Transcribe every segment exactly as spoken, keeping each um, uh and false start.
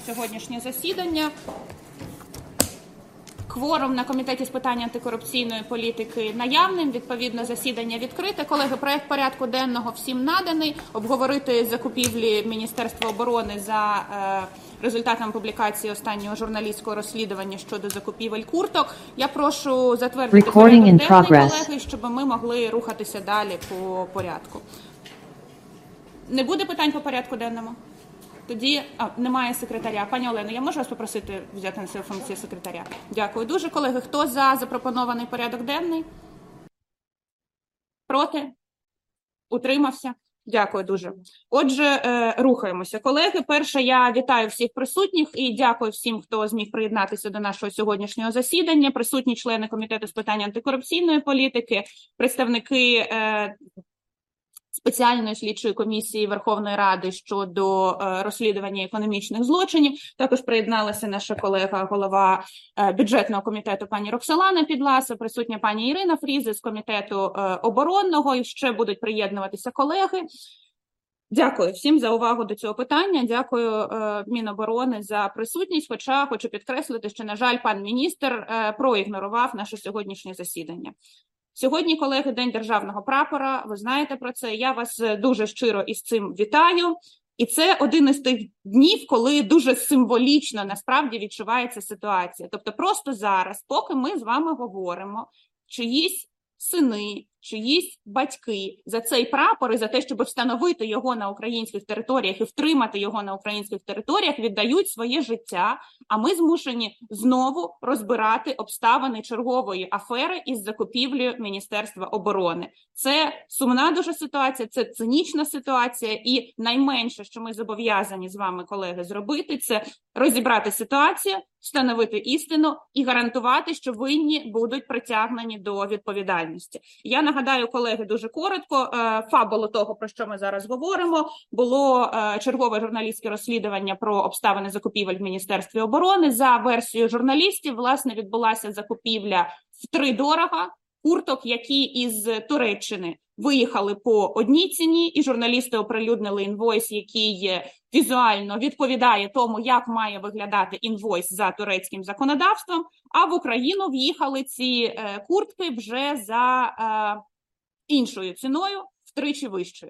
Сьогоднішнє засідання. Кворум на Комітеті з питань антикорупційної політики наявним. Відповідно, засідання відкрите. Колеги, проект порядку денного всім наданий. Обговорити закупівлі Міністерства оборони за е, результатами публікації останнього журналістського розслідування щодо закупівель курток. Я прошу затвердити порядок денний, колеги, щоб ми могли рухатися далі по порядку. Не буде питань по порядку денному? Тоді а, немає секретаря. Пані Олено, я можу вас попросити взяти на себе функцію секретаря? Дякую дуже. Колеги, хто за запропонований порядок денний? Проти? Утримався? Дякую дуже. Отже, е, рухаємося. Колеги, перше, я вітаю всіх присутніх і дякую всім, хто зміг приєднатися до нашого сьогоднішнього засідання. Присутні члени Комітету з питань антикорупційної політики, представники е, Спеціальної слідчої комісії Верховної Ради щодо е, розслідування економічних злочинів. Також приєдналася наша колега, голова е, бюджетного комітету пані Роксолана Підласа, присутня пані Ірина Фрізе з комітету е, оборонного, і ще будуть приєднуватися колеги. Дякую всім за увагу до цього питання. Дякую е, Міноборони за присутність, хоча хочу підкреслити, що, на жаль, пан міністр е, проігнорував наше сьогоднішнє засідання. Сьогодні, колеги, День державного прапора, ви знаєте про це, я вас дуже щиро із цим вітаю. І це один із тих днів, коли дуже символічно насправді відчувається ситуація. Тобто просто зараз, поки ми з вами говоримо, чиїсь сини, чиїсь батьки за цей прапор і за те, щоб встановити його на українських територіях і втримати його на українських територіях, віддають своє життя, а ми змушені знову розбирати обставини чергової афери із закупівлею Міністерства оборони. Це сумна дуже ситуація, це цинічна ситуація, і найменше, що ми зобов'язані з вами, колеги, зробити, це розібрати ситуацію, встановити істину і гарантувати, що винні будуть притягнені до відповідальності. Я нагадаю, колеги, дуже коротко, фабулу того, про що ми зараз говоримо, було чергове журналістське розслідування про обставини закупівель в Міністерстві оборони. За версією журналістів, власне, відбулася закупівля втридорога курток, які із Туреччини виїхали по одній ціні, і журналісти оприлюднили інвойс, який візуально відповідає тому, як має виглядати інвойс за турецьким законодавством, а в Україну в'їхали ці е, куртки вже за е, іншою ціною, втричі вищою.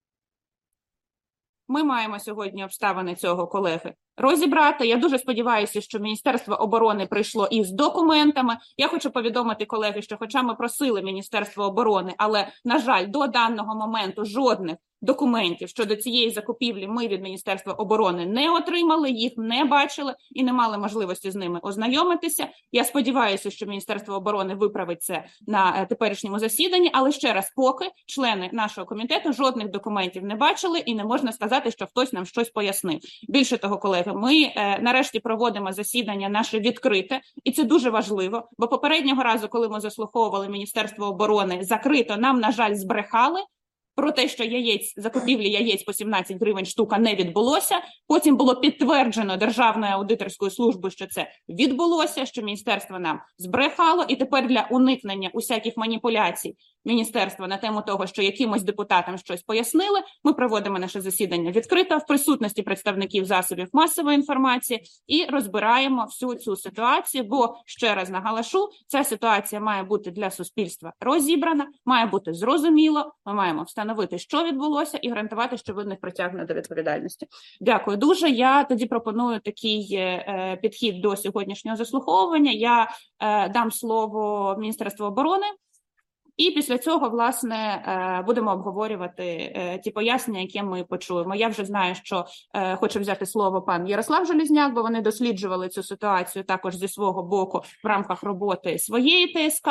Ми маємо сьогодні обставини цього, колеги, розібрати. Я дуже сподіваюся, що Міністерство оборони прийшло із документами. Я хочу повідомити, колеги, що хоча ми просили Міністерство оборони, але, на жаль, до даного моменту жодних документів щодо цієї закупівлі ми від Міністерства оборони не отримали, їх не бачили і не мали можливості з ними ознайомитися. Я сподіваюся, що Міністерство оборони виправить це на теперішньому засіданні, але ще раз, поки члени нашого комітету жодних документів не бачили і не можна сказати, що хтось нам щось пояснив. Більше того, колеги, ми е, нарешті проводимо засідання наше відкрите, і це дуже важливо, бо попереднього разу, коли ми заслуховували Міністерство оборони закрито, нам, на жаль, збрехали про те, що яєць, закупівлі яєць по сімнадцять гривень штука не відбулося. Потім було підтверджено Державною аудиторською службою, що це відбулося, що міністерство нам збрехало. І тепер для уникнення усяких маніпуляцій міністерства на тему того, що якимось депутатам щось пояснили, ми проводимо наше засідання відкрито в присутності представників засобів масової інформації і розбираємо всю цю ситуацію, бо, ще раз наголошу, ця ситуація має бути для суспільства розібрана, має бути зрозуміло, ми маємо встановити, що відбулося, і гарантувати, що винних притягнено до відповідальності. Дякую дуже. Я тоді пропоную такий е, підхід до сьогоднішнього заслуховування. Я е, дам слово Міністерству оборони, і після цього, власне, будемо обговорювати ті пояснення, які ми почуємо. Я вже знаю, що хоче взяти слово пан Ярослав Железняк, бо вони досліджували цю ситуацію також зі свого боку в рамках роботи своєї ТСК.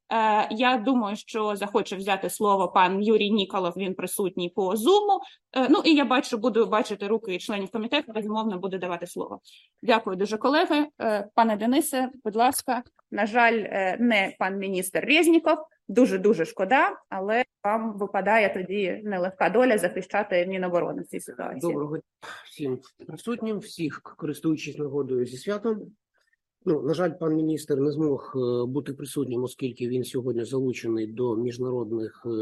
Я думаю, що захоче взяти слово пан Юрій Ніколов, він присутній по Зуму. Ну і я бачу, буду бачити руки членів комітету, безумовно, буду давати слово. Дякую дуже, колеги. Пане Денисе, будь ласка, на жаль, не пан міністр Резніков. Дуже-дуже шкода, але вам випадає тоді нелегка доля захищати Міноборони в цій ситуації. Доброго дня всім присутнім, всіх користуючись нагодою зі святом. Ну, на жаль, пан міністр не змог бути присутнім, оскільки він сьогодні залучений до міжнародних е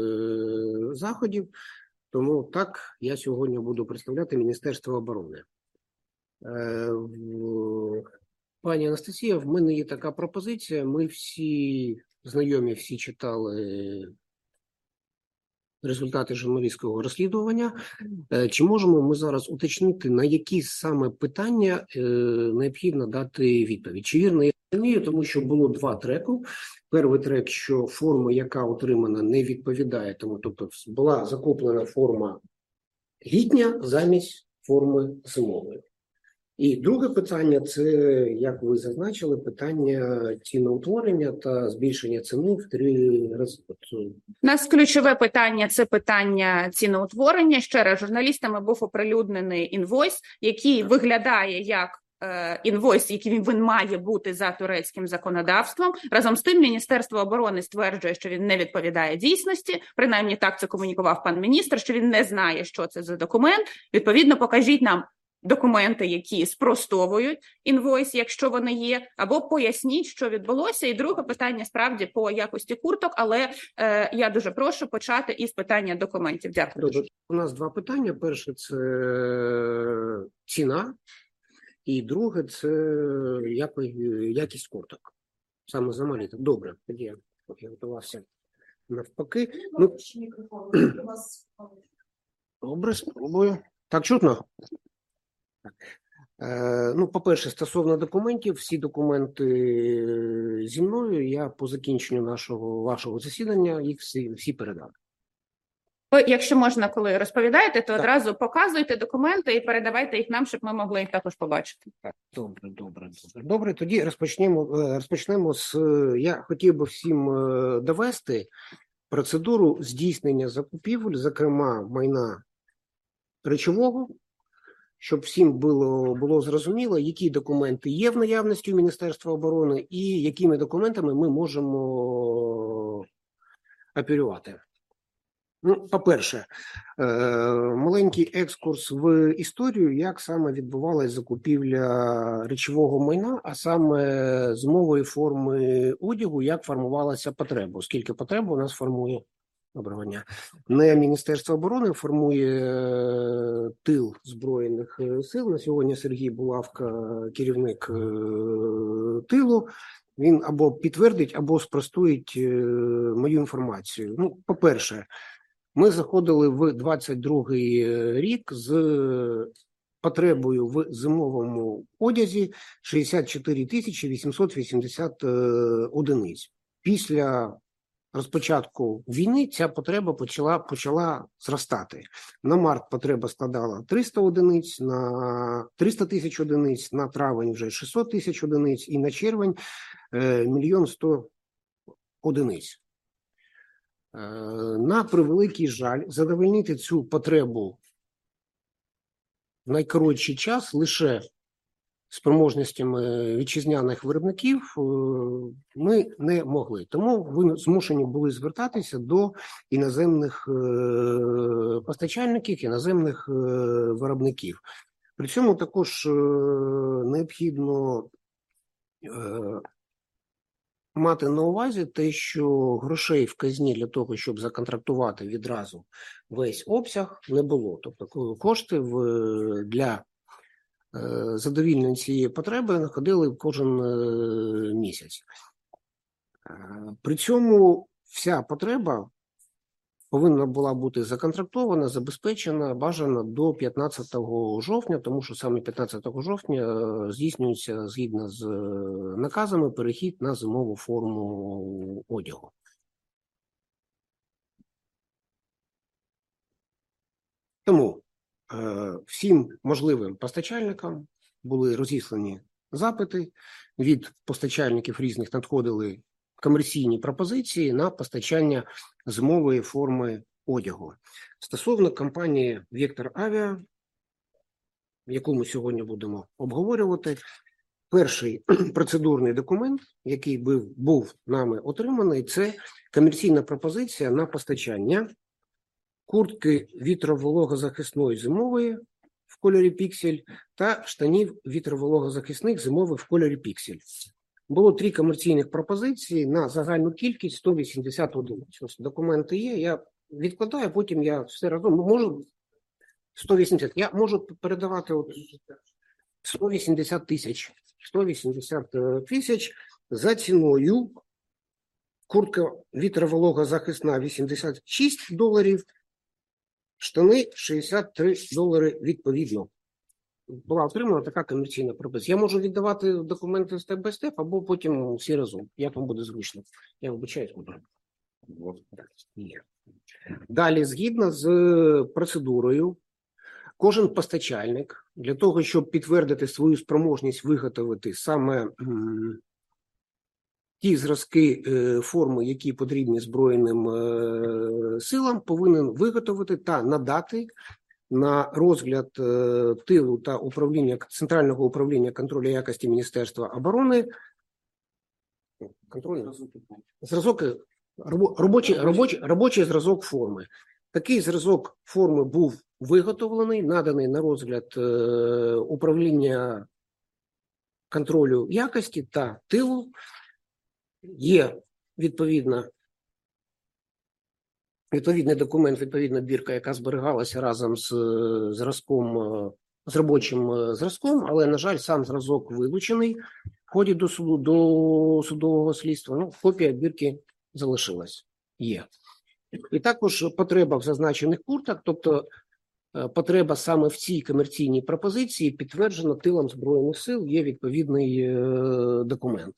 заходів. Тому так, я сьогодні буду представляти Міністерство оборони. Е, в- Пані Анастасія, в мене є така пропозиція. Ми всі знайомі, всі читали результати журналістського розслідування. Е, Чи можемо ми зараз уточнити, на які саме питання е, необхідно дати відповідь? Чи вірно я розумію, тому що було два треки. Перший трек, що форма, яка отримана, не відповідає тому, тобто була закуплена форма літня замість форми зимової. І друге питання – це, як ви зазначили, питання ціноутворення та збільшення ціни в три рази. У нас ключове питання – це питання ціноутворення. Ще раз, журналістами був оприлюднений інвойс, який виглядає як е, інвойс, який він має бути за турецьким законодавством. Разом з тим, Міністерство оборони стверджує, що він не відповідає дійсності. Принаймні так це комунікував пан міністр, що він не знає, що це за документ. Відповідно, покажіть нам документи, які спростовують інвойс, якщо вони є, або поясніть, що відбулося. І друге питання справді по якості курток, але е, я дуже прошу почати із питання документів. Дякую. Добре. У нас два питання. Перше – це ціна, і друге – це яко- якість курток. Саме за маліток. Добре, тоді я, я готувався навпаки. Ну, добре, спробую. Так, чутно? Е, Ну, по-перше, стосовно документів, всі документи зі мною, я по закінченню нашого вашого засідання їх всі, всі передав. Ви, якщо можна, коли розповідаєте, то Так. одразу показуйте документи і передавайте їх нам, щоб ми могли їх також побачити. Так, добре, добре, добре. Добре, тоді розпочнемо, е, розпочнемо з, е, я хотів би всім е, довести процедуру здійснення закупівель, зокрема майна речового, щоб всім було, було зрозуміло, які документи є в наявності у Міністерства оборони і якими документами ми можемо оперувати. Ну, по-перше, е, маленький екскурс в історію, як саме відбувалася закупівля речового майна, а саме зимової форми одягу, як формувалася потреба, оскільки потребу у нас формує Доброго дня. Не Міністерство оборони формує е, тил Збройних е, сил. На сьогодні Сергій Булавка, керівник е, тилу. Він або підтвердить, або спростує е, мою інформацію. Ну, по-перше, ми заходили в двадцять другий рік з потребою в зимовому одязі шістдесят чотири тисячі вісімсот вісімдесят е, одиниць. Після розпочатку війни ця потреба почала, почала зростати. На март потреба складала триста одиниць, на триста тисяч одиниць, на травень вже шістсот тисяч одиниць і на червень е, мільйон сто одиниць. Е, на превеликий жаль, задовольнити цю потребу в найкоротший час лише спроможностями вітчизняних виробників ми не могли. Тому ви змушені були звертатися до іноземних постачальників, іноземних виробників. При цьому також необхідно мати на увазі те, що грошей в казні для того, щоб законтрактувати відразу весь обсяг, не було. Тобто кошти в, для задовільнення цієї потреби находили кожен місяць. При цьому вся потреба повинна була бути законтрактована, забезпечена, бажана до п'ятнадцятого жовтня, тому що саме п'ятнадцятого жовтня здійснюється згідно з наказами перехід на зимову форму одягу. Тому всім можливим постачальникам були розіслані запити, від постачальників різних надходили комерційні пропозиції на постачання зимової форми одягу. Стосовно компанії «Вектор Авіа», яку ми сьогодні будемо обговорювати, перший процедурний документ, який був, був нами отриманий, це комерційна пропозиція на постачання куртки вітровологозахисної зимової в кольорі піксель та штанів вітровологозахисних зимових в кольорі піксель. Було три комерційних пропозиції на загальну кількість сто вісімдесят один. Ось документи є, я відкладаю, потім я все разом можу сто вісімдесят. Я можу передавати от сто вісімдесят тисяч. сто вісімдесят тисяч за ціною куртка вітровологозахисна вісімдесят шість доларів, штани шістдесят три долари відповідно. Була отримана така комерційна пропозиція. Я можу віддавати документи степ-бай-степ, або потім всі разом, як вам буде зручно. Я вибачаюсь, буду. Далі, згідно з процедурою, кожен постачальник для того, щоб підтвердити свою спроможність виготовити саме м, ті зразки е, форми, які потрібні Збройним е, силам, повинен виготовити та надати на розгляд е, тилу та управління Центрального управління контролю якості Міністерства оборони контроль, зразок, робочий, робочий, робочий зразок форми. Такий зразок форми був виготовлений, наданий на розгляд е, управління контролю якості та тилу. Є відповідна, відповідний документ, відповідна бірка, яка зберігалася разом з зразком, з робочим зразком, але, на жаль, сам зразок вилучений в ході до суду, до судового слідства. Ну, копія бірки залишилась. Є. І також потреба в зазначених куртах, тобто потреба саме в цій комерційній пропозиції підтверджена тилом Збройних сил, є відповідний е, документ.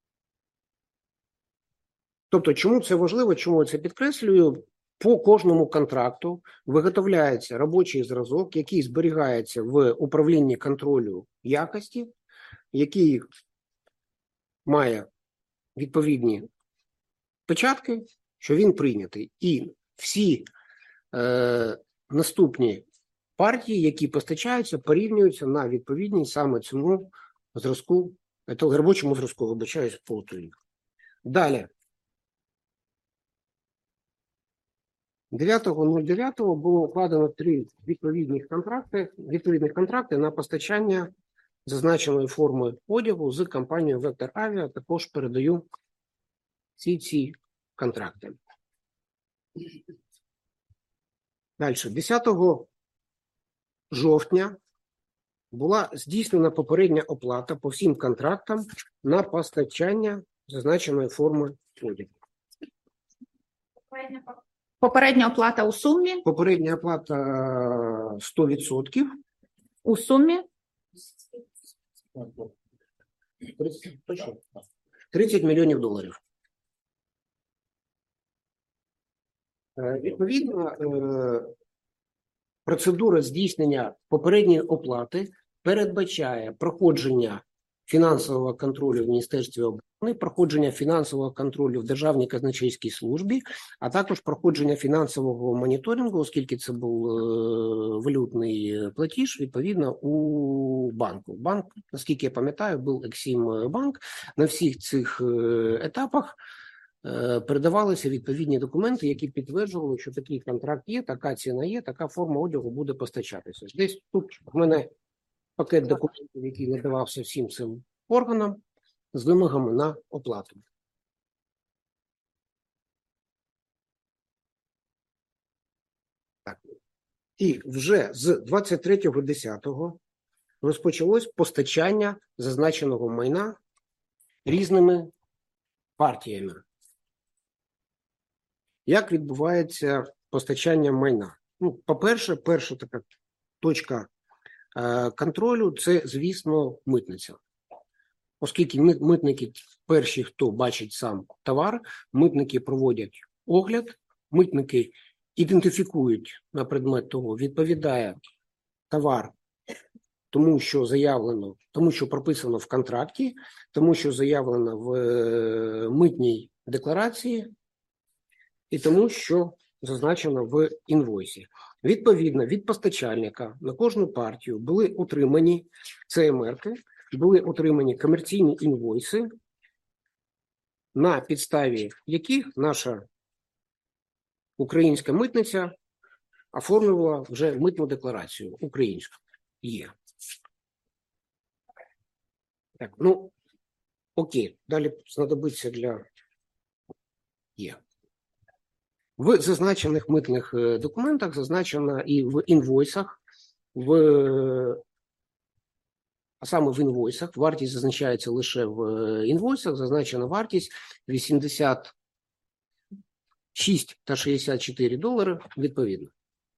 Тобто, чому це важливо, чому я це підкреслюю? По кожному контракту виготовляється робочий зразок, який зберігається в управлінні контролю якості, який має відповідні печатки, що він прийнятий. І всі е, наступні партії, які постачаються, порівнюються на відповідність саме цьому зразку, робочому зразку, вибачаюсь, плутаю. Далі. дев'ятого дев'ятого було укладено три відповідних контракти, відповідних контракти на постачання зазначеної форми одягу з компанією Vector Avia. Також передаю всі ці контракти. Далі. десятого жовтня була здійснена попередня оплата по всім контрактам на постачання зазначеної форми одягу. Попередня оплата у сумі? Попередня оплата сто відсотків. У сумі? тридцять мільйонів доларів. Відповідно, процедура здійснення попередньої оплати передбачає проходження фінансового контролю в Міністерстві оборони, проходження фінансового контролю в Державній казначейській службі, а також проходження фінансового моніторингу, оскільки це був е, валютний платіж, відповідно, у банку. Банк, наскільки я пам'ятаю, був Ексімбанк. На всіх цих е, етапах е, передавалися відповідні документи, які підтверджували, що такий контракт є, така ціна є, така форма одягу буде постачатися. Десь тут в мене пакет документів, який надавався всім цим органам з вимогами на оплату. Так. І вже з двадцять третього десятого розпочалось постачання зазначеного майна різними партіями. Як відбувається постачання майна? Ну, по-перше, перша така точка контролю – це, звісно, митниця. Оскільки митники перші, хто бачить сам товар, митники проводять огляд, митники ідентифікують на предмет того, відповідає товар тому, що заявлено, тому, що прописано в контракті, тому, що заявлено в митній декларації і тому, що зазначено в інвойсі. Відповідно, від постачальника на кожну партію були отримані це ем ерки, були отримані комерційні інвойси, на підставі яких наша українська митниця оформлювала вже митну декларацію українську. Є. Так, ну, окей, далі знадобиться для... Є. В зазначених митних документах зазначено і в інвойсах, в а саме в інвойсах, вартість зазначається лише в інвойсах, зазначена вартість вісімдесят шість та шістдесят чотири долари відповідно.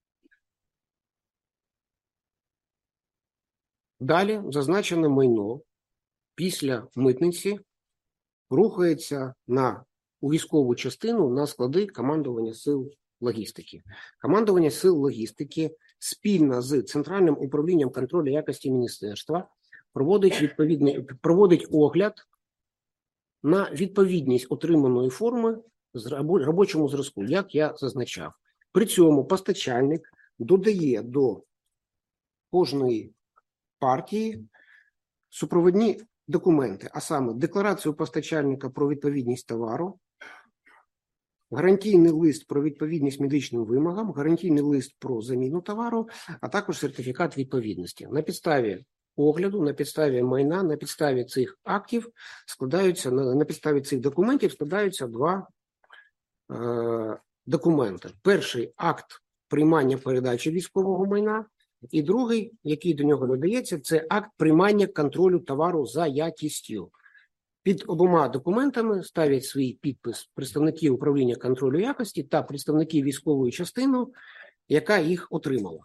Далі зазначене майно після митниці рухається на, у військову частину на склади командування сил логістики. Командування сил логістики спільно з Центральним управлінням контролю якості міністерства проводить відповідний проводить огляд на відповідність отриманої форми з робочому зразку, як я зазначав. При цьому постачальник додає до кожної партії супровідні документи, а саме декларацію постачальника про відповідність товару, гарантійний лист про відповідність медичним вимогам, гарантійний лист про заміну товару, а також сертифікат відповідності. На підставі огляду, на підставі майна, на підставі цих актів складаються, на, на підставі цих документів складаються два е, документи. Перший акт приймання передачі військового майна, і другий, який до нього додається, це акт приймання контролю товару за якістю. Під обома документами ставлять свій підпис представники управління контролю якості та представники військової частини, яка їх отримала.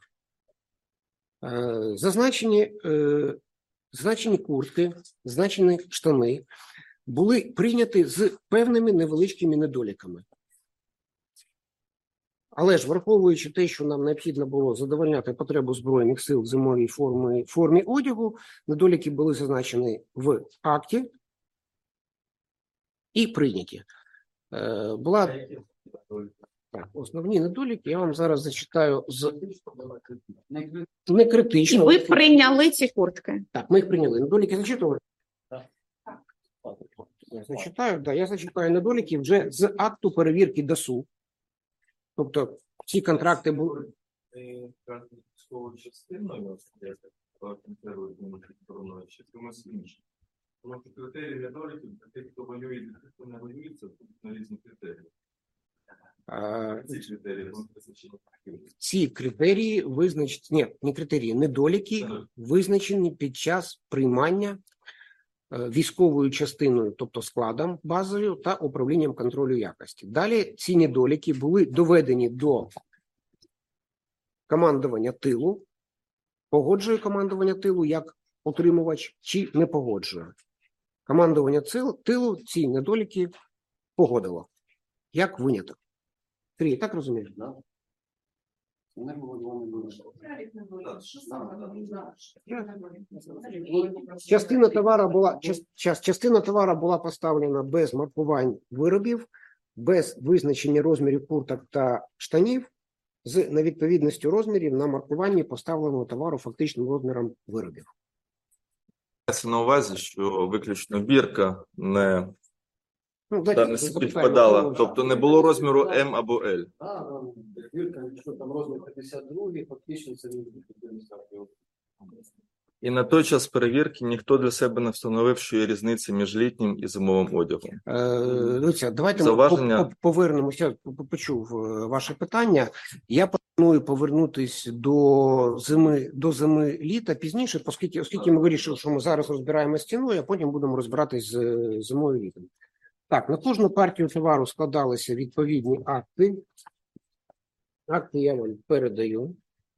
Зазначені, зазначені куртки, зазначені штани були прийняті з певними невеличкими недоліками. Але ж, враховуючи те, що нам необхідно було задовольняти потребу Збройних сил в зимовій формі, формі одягу, недоліки були зазначені в акті і прийняті. Е, була... Так, основні недоліки я вам зараз зачитаю з... Не критично. І ви прийняли ці куртки? Так, ми їх прийняли. Недоліки зачитували? Так. Я зачитаю, да, я зачитаю недоліки вже з акту перевірки ДАСУ. Тобто ці контракти були... Військовою частиною, як контролюють обороною, чи комусь іншим. Тому що критерії недоліків для тих, хто воює, для тих, хто не воює, це на різні критерії. А, ці критерії, ну, ці критерії визначені, ні, не критерії, недоліки визначені під час приймання військовою частиною, тобто складом базовою та управлінням контролю якості. Далі ці недоліки були доведені до командування тилу, погоджує командування тилу як отримувач чи не погоджує. Командування тилу ці недоліки погодило як виняток. Сергій, так розумієш? Да. Частина товару була час, частина товару була поставлена без маркувань виробів, без визначення розмірів курток та штанів, з невідповідністю розмірів на маркуванні поставленого товару фактичним розміром виробів. Це на увазі, що виключно бірка не, ну, та не співпадала, тобто не було розміру М або Л. Так, бірка, що там розмір п'ятдесят два, фактично це не І на той час перевірки ніхто для себе не встановив, що є різниця між літнім і зимовим одягом. Е, давайте Зауваження... ми повернемося, почув ваше питання. Я пропоную повернутися до зими, до зими-літа пізніше, оскільки, оскільки ми вирішили, що ми зараз розбираємо стіною, а потім будемо розбиратись з зимою-літом. Так, на кожну партію товару складалися відповідні акти. Акти я вам передаю.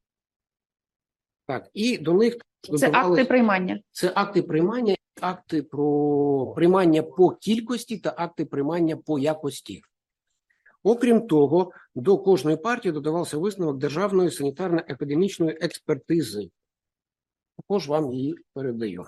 Так, і до них це акти приймання. Це акти приймання, акти про приймання по кількості та акти приймання по якості. Окрім того, до кожної партії додавався висновок Державної санітарно-епідемічної експертизи. Також вам її передаю.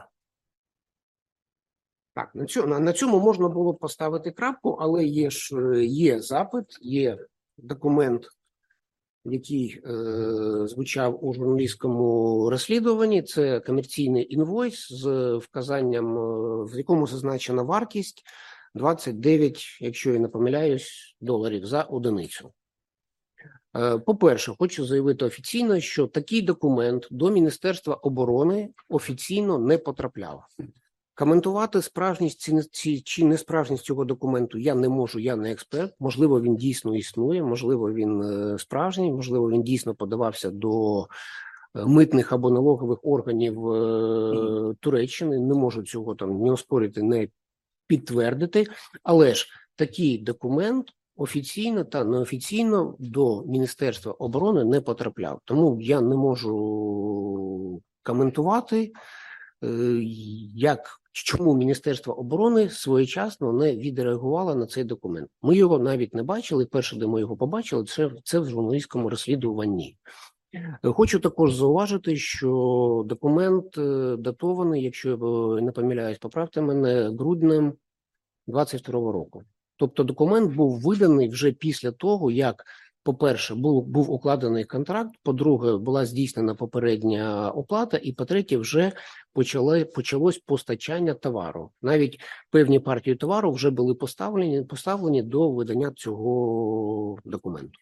Так, на цьому, на цьому можна було б поставити крапку, але є ж є запит, є документ, який е, звучав у журналістському розслідуванні. Це комерційний інвойс з вказанням, в якому зазначена вартість двадцять дев'ять, якщо я не помиляюсь, доларів за одиницю. Е, по-перше, хочу заявити офіційно, що такий документ до Міністерства оборони офіційно не потрапляв. Коментувати справжність чи несправжність цього документу я не можу, я не експерт. Можливо, він дійсно існує, можливо, він справжній, можливо, він дійсно подавався до митних або налогових органів е, Туреччини, не можу цього там не оспорити, не підтвердити, але ж такий документ офіційно та неофіційно до Міністерства оборони не потрапляв. Тому я не можу коментувати, е, як, чому Міністерство оборони своєчасно не відреагувало на цей документ. Ми його навіть не бачили, перше, де ми його побачили, це, це в журналістському розслідуванні. Хочу також зауважити, що документ е, датований, якщо я не помиляюсь, поправте мене, груднем двадцять другого року. Тобто документ був виданий вже після того, як, по-перше, був, був укладений контракт, по-друге, була здійснена попередня оплата, і, по-третє, вже почали, почалось постачання товару. Навіть певні партії товару вже були поставлені, поставлені до видання цього документу.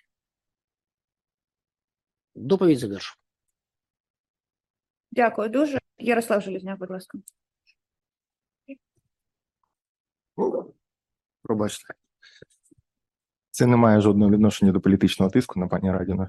Доповідь завершу. Дякую дуже. Ярослав Железняк, будь ласка. Пробачте. Це не має жодного відношення до політичного тиску на пані Радіну.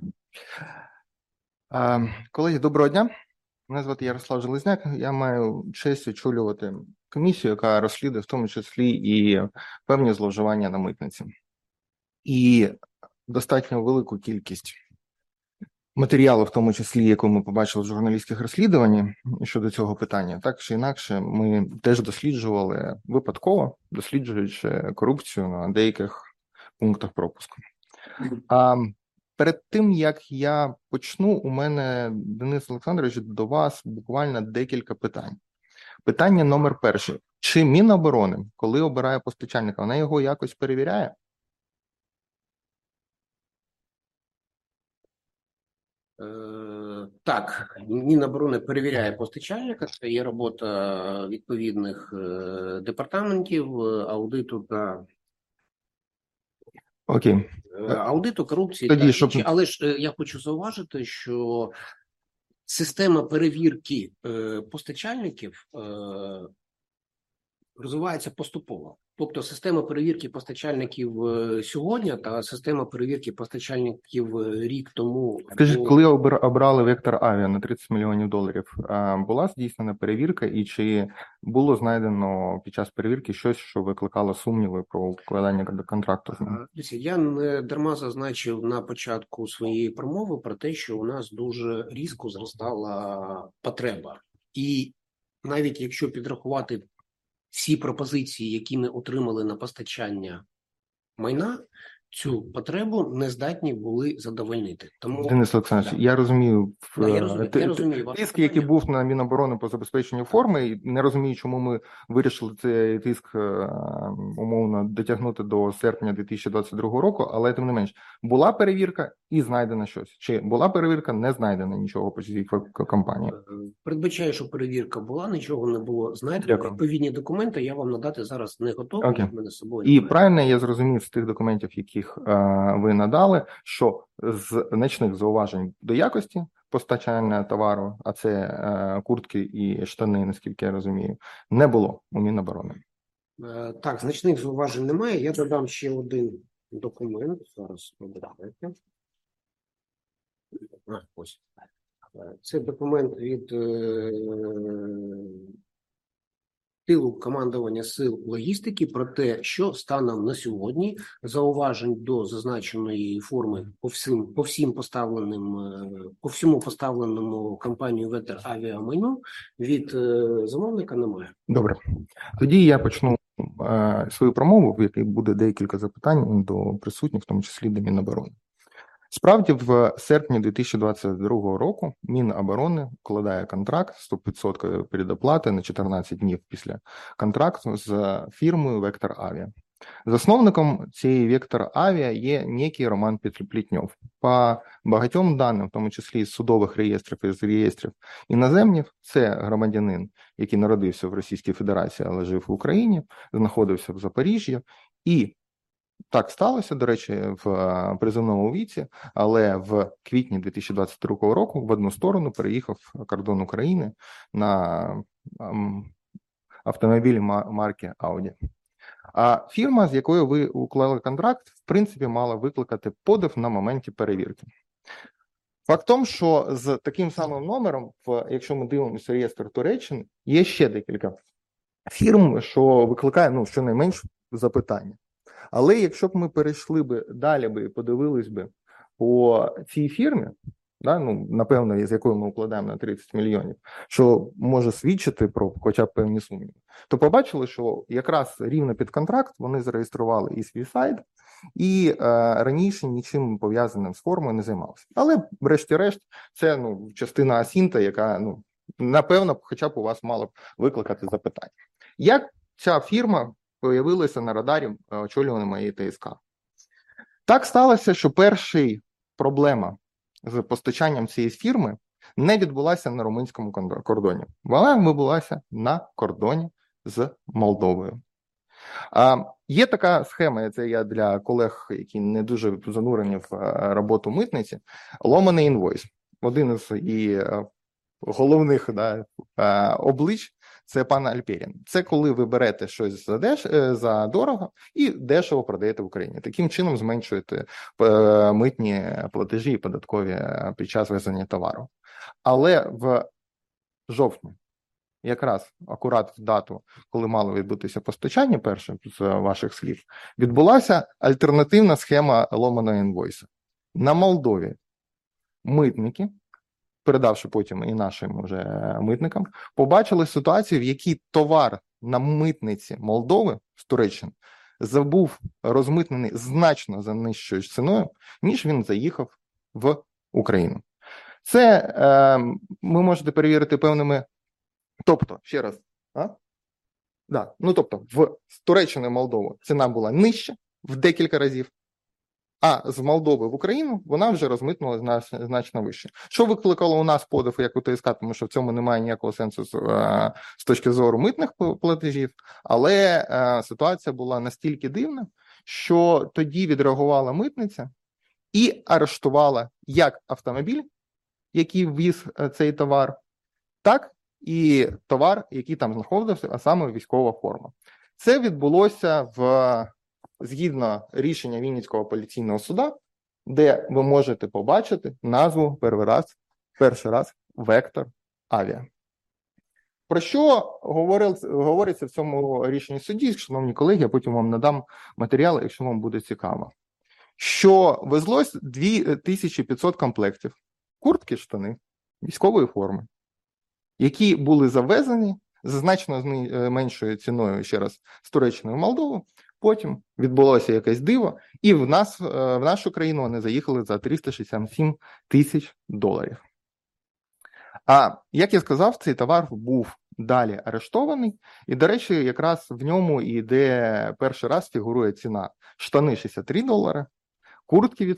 А, колеги, доброго дня. Мене звати Ярослав Железняк. Я маю честь очолювати комісію, яка розслідує в тому числі і певні зловживання на митниці. І достатньо велику кількість матеріалу, в тому числі, яку ми побачили в журналістських розслідуваннях щодо цього питання, так чи інакше, ми теж досліджували випадково, досліджуючи корупцію на деяких пунктах пропуску. А перед тим, як я почну, у мене, Денис Олександрович, до вас буквально декілька питань. Питання номер перше. Чи Міноборони, коли обирає постачальника, вона його якось перевіряє? Е, Так, Міноборони перевіряє постачальника, це є робота відповідних е, департаментів, аудиту та Окей. е, аудиту, корупції. Тоді, та щоб- інші. Але ж е, я хочу зауважити, що система перевірки е, постачальників е, розвивається поступово. Тобто система перевірки постачальників е, сьогодні та система перевірки постачальників е, рік тому. Скажіть, або- коли обра- обрали Вектор Авіа на тридцять мільйонів доларів, а, була здійснена перевірка, і чи було знайдено під час перевірки щось, що викликало сумніви про укладання кон- контракту з ним? Дивіться, я не дарма зазначив на початку своєї промови про те, що у нас дуже різко зростала потреба. І навіть якщо підрахувати всі пропозиції, які ми отримали на постачання майна, цю потребу не здатні були задовольнити. Тому Денис Олександрович, Да. я розумію, в- Да, я розумію, ти- я ти- розумію ваше тиск, який питання. був на Міноборони по забезпеченню форми, і не розумію, чому ми вирішили цей тиск е, умовно дотягнути до серпня дві тисячі двадцять другого року, але тим не менш, була перевірка і знайдено щось. Чи була перевірка, не знайдено нічого по цій к- компанії? Передбачаю, що перевірка була, нічого не було знайдено. Дякую. Відповідні документи я вам надати зараз не готовий. Окей. їх в мене з собою І немає. правильно я зрозумів з тих документів, яких е, ви надали, що з значних зауважень до якості постачання товару, а це е, куртки і штани, наскільки я розумію, не було у Міноборони. Е, Так, значних зауважень немає. Я додам ще один документ. Зараз обирайте. А, ось. Е, Це документ від е, тилу командування сил логістики про те, що станом на сьогодні зауважень до зазначеної форми по всім, по всім поставленим, е, по всьому поставленому компанією «Вектор Авіамайну» від е, замовника немає. Добре. Тоді я почну е, свою промову, в якій буде декілька запитань до присутніх, в тому числі до Міноборони. Справді, в серпні дві тисячі двадцять другого року Міноборони вкладає контракт сто відсотків передоплати на чотирнадцять днів після контракту з фірмою «Вектор Авіа». Засновником цієї «Вектор Авіа» є некий Роман Плітньов. По багатьом даним, в тому числі з судових реєстрів і з реєстрів іноземних, це громадянин, який народився в Російській Федерації, але жив в Україні, знаходився в Запоріжжі, і так сталося, до речі, в е, призовному віці, але в квітні дві тисячі двадцять другого року в одну сторону переїхав кордон України на ем, автомобілі ма- марки Audi. А фірма, з якою ви уклали контракт, в принципі, мала викликати подив на моменті перевірки. Факт в тому, що з таким самим номером, в, якщо ми дивимося реєстр Туреччини, є ще декілька фірм, що викликає, ну, щонайменш запитання. Але якщо б ми перейшли б далі би і подивились би по цій фірмі, да, ну, напевно, з якою ми укладаємо на тридцять мільйонів, що може свідчити про хоча б певні сумніви, то побачили, що якраз рівно під контракт вони зареєстрували і свій сайт, і е, раніше нічим пов'язаним з формою не займалися. Але, врешті-решт, це, ну, частина Асінта, яка, ну, напевно, хоча б у вас мало б викликати запитання. Як ця фірма появилася на радарі очолюваної моєї ТСК? Так сталося, що перша проблема з постачанням цієї фірми не відбулася на румунському кордоні. Вона відбулася на кордоні з Молдовою. А, є така схема, це я для колег, які не дуже занурені в роботу митниці, ломаний інвойс. Один із і головних, да, облич – це пан Альперін. Це коли ви берете щось за, деш... за дорого і дешево продаєте в Україні. Таким чином зменшуєте митні платежі і податкові під час везення товару. Але в жовтні, якраз акурат в дату, коли мало відбутися постачання, перше з ваших слів, відбулася альтернативна схема ломаного інвойсу. На Молдові митники, передавши потім і нашим вже митникам, побачили ситуацію, в якій товар на митниці Молдови з Туреччини був розмитнений значно за нижчою ціною, ніж він заїхав в Україну. Це е, ви можете перевірити певними, тобто, ще раз, а? Да. Ну, тобто, в з Туреччини Молдову ціна була нижча в декілька разів, а з Молдови в Україну вона вже розмитнула значно вище. Що викликало у нас подив, як у ТСК, тому що в цьому немає ніякого сенсу з, з точки зору митних платежів, але е, ситуація була настільки дивна, що тоді відреагувала митниця і арештувала як автомобіль, який ввіз цей товар, так і товар, який там знаходився, а саме військова форма. Це відбулося в згідно рішення Вінницького апеляційного суда, де ви можете побачити назву перший раз, перший раз «Вектор Авіа». Про що говорив, говориться в цьому рішенні судді, шановні колеги, я потім вам надам матеріали, якщо вам буде цікаво. Що везлось дві тисячі п'ятсот комплектів куртки, штани, військової форми, які були завезені за значно меншою ціною, ще раз, з Туреччини в Молдову. Потім відбулося якесь диво, і в нас, в нашу країну вони заїхали за триста шістдесят сім тисяч доларів. А, як я сказав, цей товар був далі арештований, і, до речі, якраз в ньому іде перший раз фігурує ціна. Штани шістдесят три долари, куртки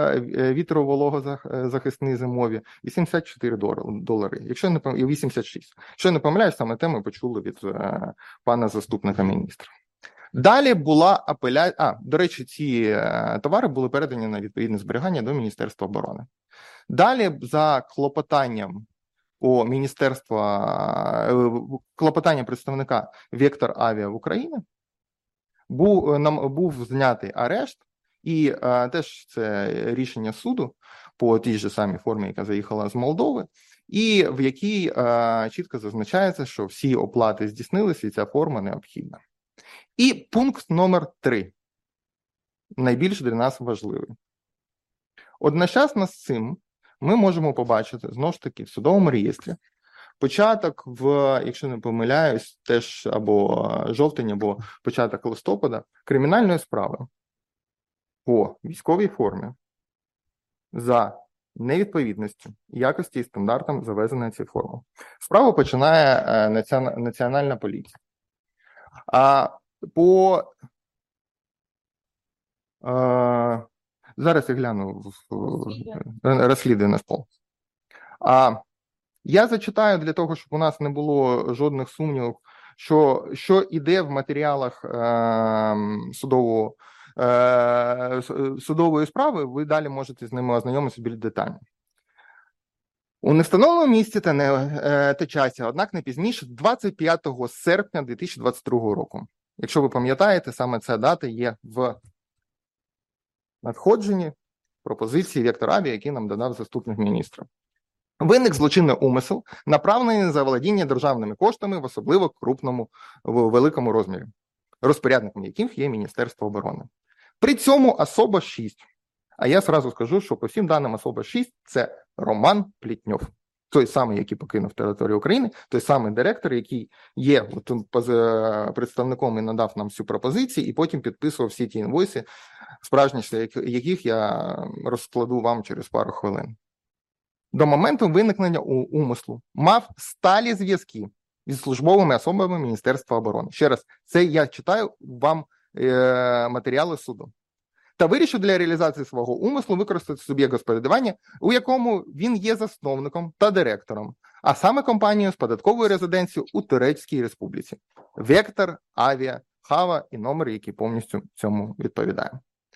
вітровологозахисні зимові вісімдесят чотири долари, якщо не помиляюсь, вісімдесят шість. Якщо не помиляюсь, саме те ми почули від е, пана заступника міністра. Далі була апеляція, а, до речі, ці е, товари були передані на відповідне зберігання до Міністерства оборони. Далі за клопотанням у Міністерства, е, клопотання представника «Вектор Авіа» в Україні був, нам, був знятий арешт, і е, теж це рішення суду по тій же самій формі, яка заїхала з Молдови, і в якій е, чітко зазначається, що всі оплати здійснилися і ця форма необхідна. І пункт номер три, найбільш для нас важливий. Одночасно з цим ми можемо побачити, знову ж таки, в судовому реєстрі, початок в, якщо не помиляюсь, теж або жовтень, або початок листопада, кримінальної справи по військовій формі за невідповідністю якості і стандартам завезеної цієї форми. Справу починає Національна поліція. А по а, зараз я гляну розслідує наш пол. А я зачитаю для того, щоб у нас не було жодних сумнівів, що що іде в матеріалах е, судового е, судової справи. Ви далі можете з ними ознайомитися більш детально. У невстановленому місці та не е, та часі, однак не пізніше двадцять п'ятого серпня дві тисячі двадцять другого року. Якщо ви пам'ятаєте, саме ця дата є в надходженні пропозиції Вектор Авіа, які нам додав заступник міністра. Виник злочинний умисел, направлений на заволодіння державними коштами в особливо крупному, в великому розмірі, розпорядником яких є Міністерство оборони. При цьому особа шість. А я сразу скажу, що по всім даним особа шість – це Роман Плітньов. Той самий, який покинув територію України, той самий директор, який є представником і надав нам всю пропозицію, і потім підписував всі ті інвойси, справжність яких я розкладу вам через пару хвилин. До моменту виникнення умислу мав сталі зв'язки із службовими особами Міністерства оборони. Ще раз, це я читаю вам е, матеріали суду. Та вирішив для реалізації свого умислу використати суб'єкт господарювання, у якому він є засновником та директором, а саме компанію з податковою резиденцією у Турецькій Республіці. Вектор, Авіа, Хава і номер, який повністю цьому відповідає.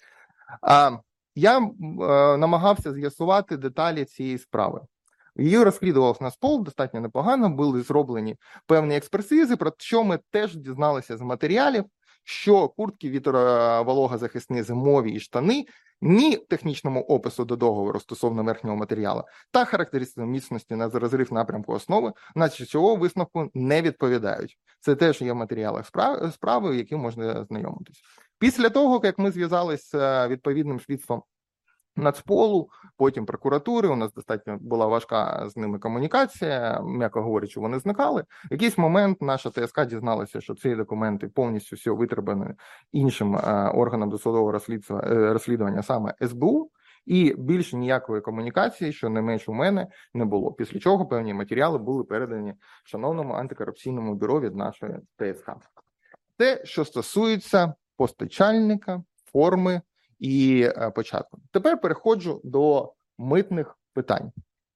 А, я е, намагався з'ясувати деталі цієї справи. Її розслідував Нацпол достатньо непогано, були зроблені певні експертизи, про що ми теж дізналися з матеріалів, що куртки вітровологозахисні зимові і штани ні технічному опису до договору стосовно верхнього матеріалу та характеристикам міцності на розрив напрямку основи, наче цього висновку не відповідають. Це теж є в матеріалах справи, справи, які можна знайомитися. Після того, як ми зв'язалися з відповідним слідством Нацполу, потім прокуратури, у нас достатньо була важка з ними комунікація, м'яко говорячи, вони зникали. В якийсь момент наша ТСК дізналася, що ці документи повністю все витребані іншим е, органом досудового розслідування, е, розслідування, саме ес бе у, і більше ніякої комунікації, що не менш у мене, не було. Після чого певні матеріали були передані шановному антикорупційному бюро від нашої ТСК. Те, що стосується постачальника, форми і початку. Тепер переходжу до митних питань.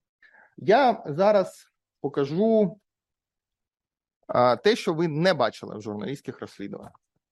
Я зараз покажу а, те, що ви не бачили в журналістських розслідуваннях.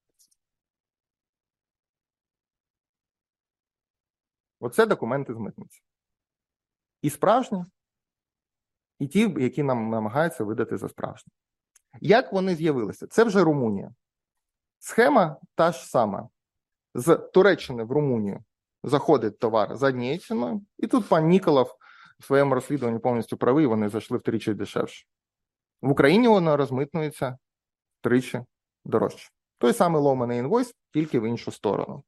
Оце документи з митниці. І справжні, і ті, які нам намагаються видати за справжні. Як вони з'явилися? Це вже Румунія. Схема та ж сама. З Туреччини в Румунію заходить товар за однією ціною, і тут пан Ніколов в своєму розслідуванні повністю правий, вони зайшли втричі дешевше. В Україні воно розмитнується втричі дорожче. Той самий ломаний інвойс, тільки в іншу сторону.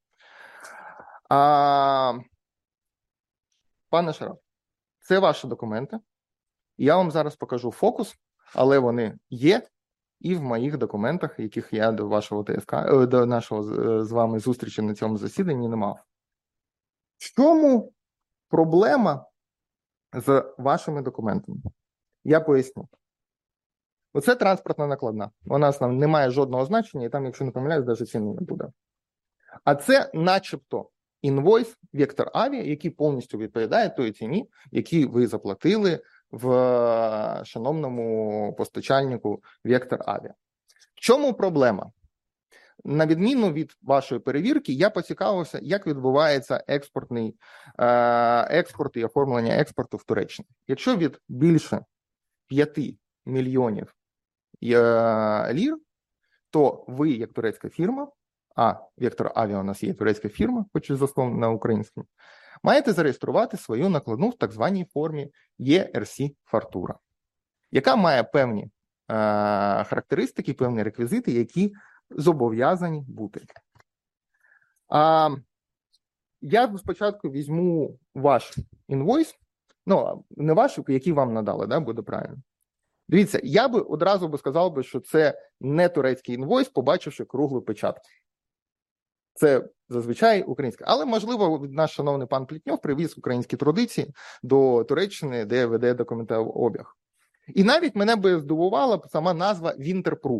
А... Пане Шараф, це ваші документи. Я вам зараз покажу фокус, але вони є і в моїх документах, яких я до вашого ТСК, до нашого з вами зустрічі на цьому засіданні не мав. В чому проблема з вашими документами? Я поясню. Оце транспортна накладна. Вона там не має жодного значення, і там, якщо не помиляюсь, навіть ціни не буде. А це начебто інвойс Вектор Авіа, який повністю відповідає той ціні, який ви заплатили в шановному постачальнику Вектор Авіа. В чому проблема? На відміну від вашої перевірки, я поцікавився, як відбувається експортний, експорт і оформлення експорту в Туреччині. Якщо від більше п'яти мільйонів лір, то ви, як турецька фірма, а Вектор Авіа у нас є турецька фірма, хоч і заснована на українському, маєте зареєструвати свою накладну в так званій формі і ар сі фактура, яка має певні е, характеристики, певні реквізити, які зобов'язані бути. А, я спочатку візьму ваш інвойс, ну, не ваш, який вам надали, да, буде правильно. Дивіться, я би одразу би сказав би, що це не турецький інвойс, побачивши круглу печатку. Це зазвичай українська. Але, можливо, наш шановний пан Плітньов привіз українські традиції до Туреччини, де веде документообіг. І навіть мене би здивувала сама назва «Winterproof».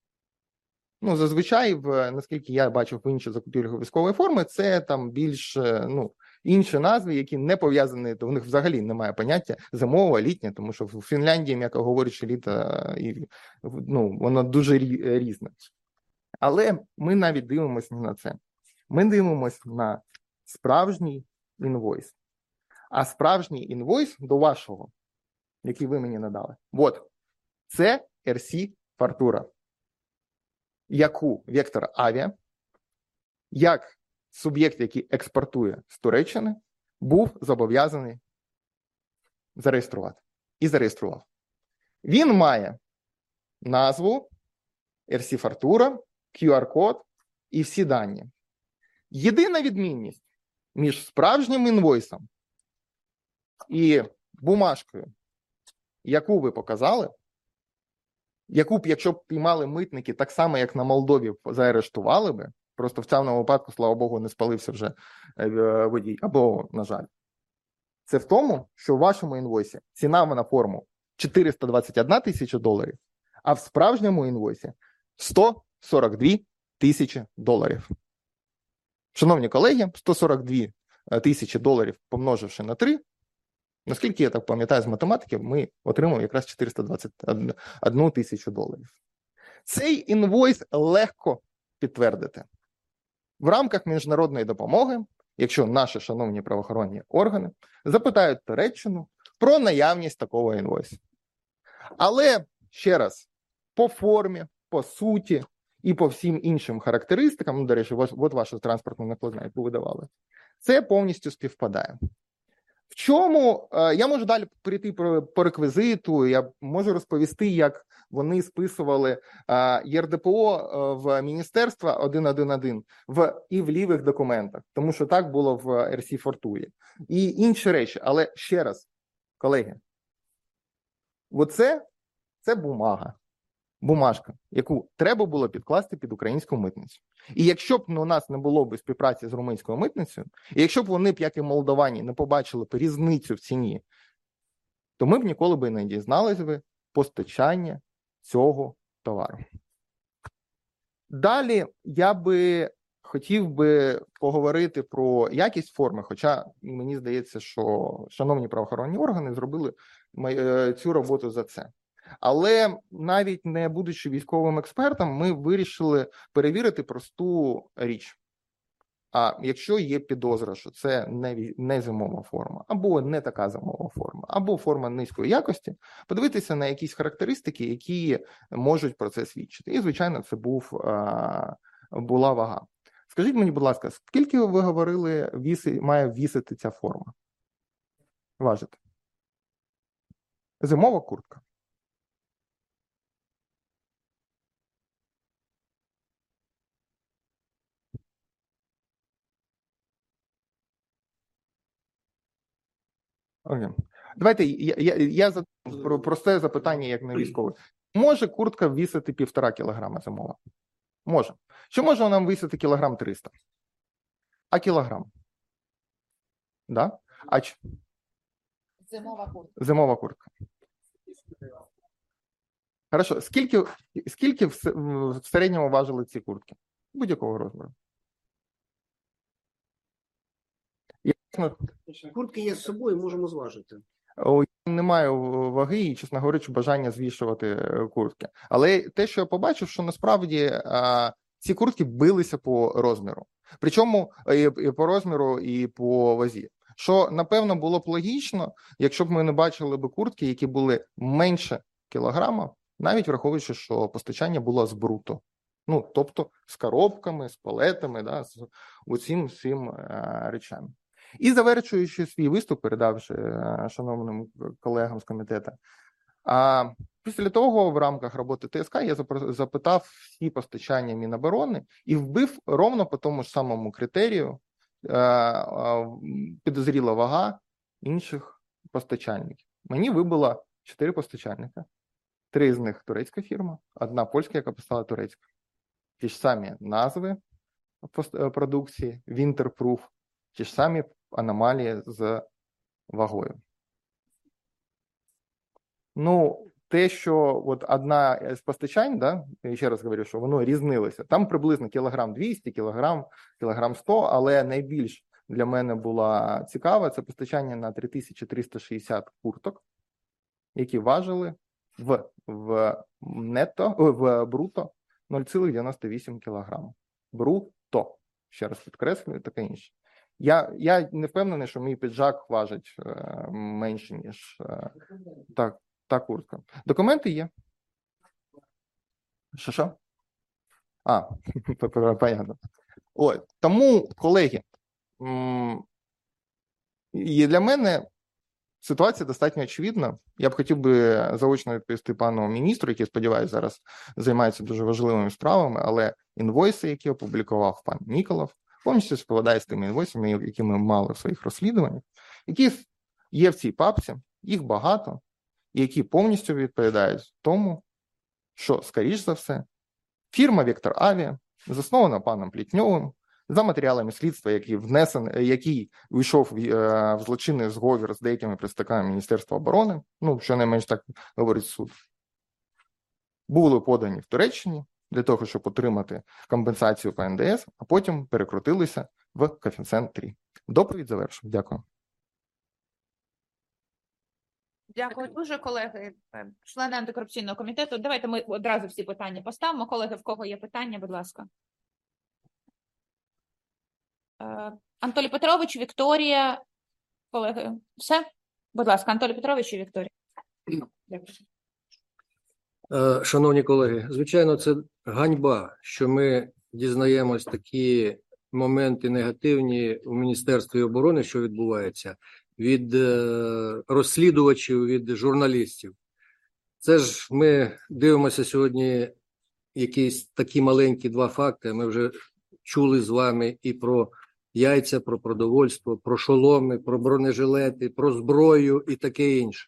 Ну, зазвичай, в, наскільки я бачив в інші закупівлі військової форми, це там більш, ну, інші назви, які не пов'язані, то в них взагалі немає поняття зимова, літня, тому що в Фінляндії, м'яко говорячи, літо, і, ну, воно дуже різне. Але ми навіть дивимося не на це. Ми дивимося на справжній інвойс. А справжній інвойс до вашого, який ви мені надали, от, це ар сі фактура, яку Вектор Авіа, як суб'єкт, який експортує з Туреччини, був зобов'язаний зареєструвати. І зареєстрував. Він має назву, ер сі-фактура, кю ар-код і всі дані. Єдина відмінність між справжнім інвойсом і бумажкою, яку ви показали, яку б, якщо б піймали митники, так само, як на Молдові, заарештували би, просто в цьому випадку, слава Богу, не спалився вже водій, або, на жаль. Це в тому, що у вашому інвойсі ціна на форму чотириста двадцять одна тисяча доларів, а в справжньому інвойсі сто сорок дві тисячі доларів. Шановні колеги, сто сорок дві тисячі доларів помноживши на три, наскільки я так пам'ятаю з математики, ми отримуємо якраз чотириста двадцять одну тисячу доларів. Цей інвойс легко підтвердити. В рамках міжнародної допомоги, якщо наші шановні правоохоронні органи запитають Туреччину про наявність такого інвойсу. Але, ще раз, по формі, по суті і по всім іншим характеристикам, ну, до речі, ось, от ваша транспортна накладна, яку ви давали, це повністю співпадає. В чому, я можу далі перейти по реквізиту, я можу розповісти, як вони списували є ер де пе о в міністерства один один один в, і в лівих документах, тому що так було в ер сі-фактурі. І інші речі, але ще раз, колеги, оце, це бумага, бумажка, яку треба було підкласти під українську митницю. І якщо б у нас не було б співпраці з румунською митницею, і якщо б вони б, як і молдовані, не побачили б різницю в ціні, то ми б ніколи б не дізналися б постачання цього товару. Далі я би хотів би поговорити про якість форми, хоча мені здається, що шановні правоохоронні органи зробили цю роботу за це. Але навіть не будучи військовим експертом, ми вирішили перевірити просту річ. А якщо є підозра, що це не, не зимова форма, або не така зимова форма, або форма низької якості, подивитися на якісь характеристики, які можуть про це свідчити. І, звичайно, це був, а, була вага. Скажіть мені, будь ласка, скільки ви говорили, віси, має вісити ця форма? Важите. Зимова куртка. Окей. Давайте я, я, я за про просте запитання, як на військовий. Може куртка вісити півтора кілограма зимова? Може. Чи може вона висити кілограм триста? А кілограм? Да? А ч... Зимова куртка. Зимова куртка. Хорошо. Скільки, скільки в, в середньому важили ці куртки? Будь-якого розміру. Куртки є з собою, можемо зважити. Я не маю ваги і, чесно говорячи, бажання звішувати куртки. Але те, що я побачив, що насправді а, ці куртки билися по розміру. Причому і, і по розміру, і по вазі. Що, напевно, було б логічно, якщо б ми не бачили б куртки, які були менше кілограма, навіть враховуючи, що постачання було з бруто. Ну, тобто з коробками, з палетами, да, з усім всім а, речами. І завершуючи свій виступ, передавши шановним колегам з комітету, а після того в рамках роботи те ес ка я запитав всі постачання Міноборони і вбив ровно по тому ж самому критерію підозріла вага інших постачальників. Мені вибило чотири постачальника. Три з них турецька фірма, одна польська, яка писала турецька. Ті ж самі назви продукції, Winterproof, ті ж самі аномалії з вагою. Ну, те, що от одна з постачань, да, я ще раз говорю, що воно різнилося. Там приблизно кілограм двісті, кілограм, кілограм сто, але найбільш для мене була цікава це постачання на три тисячі триста шістдесят курток, які важили в, в нетто, в бруто нуль цілих дев'яносто вісім кілограм. Бруто. Ще раз підкреслюю, таке інше. Я, я не впевнений, що мій піджак важить е, менше, ніж е, та, та куртка. Документи є. Що, що? А, понятно. Ой, тому, колеги, м- І для мене ситуація достатньо очевидна. Я б хотів би заочно відповісти пану міністру, який, сподіваюся, зараз займається дуже важливими справами, але інвойси, які опублікував пан Ніколов, повністю співпадає з тими інвойсами, які ми мали в своїх розслідуваннях, які є в цій папці, їх багато, і які повністю відповідають тому, що, скоріш за все, фірма «Вектор Авіа», заснована паном Плітньовим, за матеріалами слідства, який внесений, який вийшов в, е, в злочинний зговір з деякими представниками Міністерства оборони, ну, щонайменш так говорить суд, були подані в Туреччині для того, щоб отримати компенсацію по ен де ес, а потім перекрутилися в коефіцієнт три. Доповідь завершив. Дякую. Дякую дуже, колеги, члени антикорупційного комітету. Давайте ми одразу всі питання поставимо. Колеги, в кого є питання, будь ласка. Е, Анатолій Петрович, Вікторія. Колеги, все? Будь ласка, Анатолій Петрович і Вікторія. Дякую. Е, Шановні колеги, звичайно, це ганьба, що ми дізнаємось такі моменти негативні у Міністерстві оборони, що відбувається, від е, розслідувачів, від журналістів. Це ж ми дивимося сьогодні якісь такі маленькі два факти. Ми вже чули з вами і про яйця, про продовольство, про шоломи, про бронежилети, про зброю і таке інше.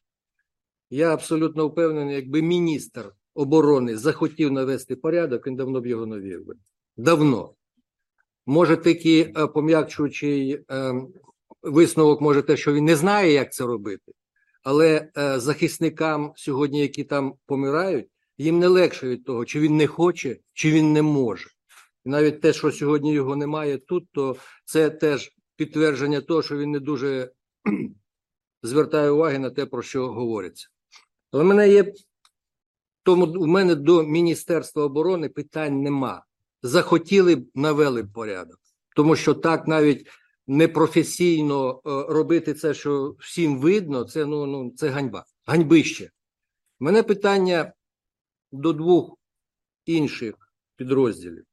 Я абсолютно впевнений, якби міністр оборони захотів навести порядок, він давно б його навів би. Давно. Може, такий пом'якчуючий е, висновок, може те, що він не знає, як це робити, але е, захисникам сьогодні, які там помирають, їм не легше від того, чи він не хоче, чи він не може. І навіть те, що сьогодні його немає тут, то це теж підтвердження того, що він не дуже звертає уваги на те, про що говориться. Але в мене є, тому у мене до Міністерства оборони питань нема. Захотіли б, навели б порядок. Тому що так навіть непрофесійно е, робити це, що всім видно, це, ну, ну, це ганьба. Ганьбище. У мене питання до двох інших підрозділів.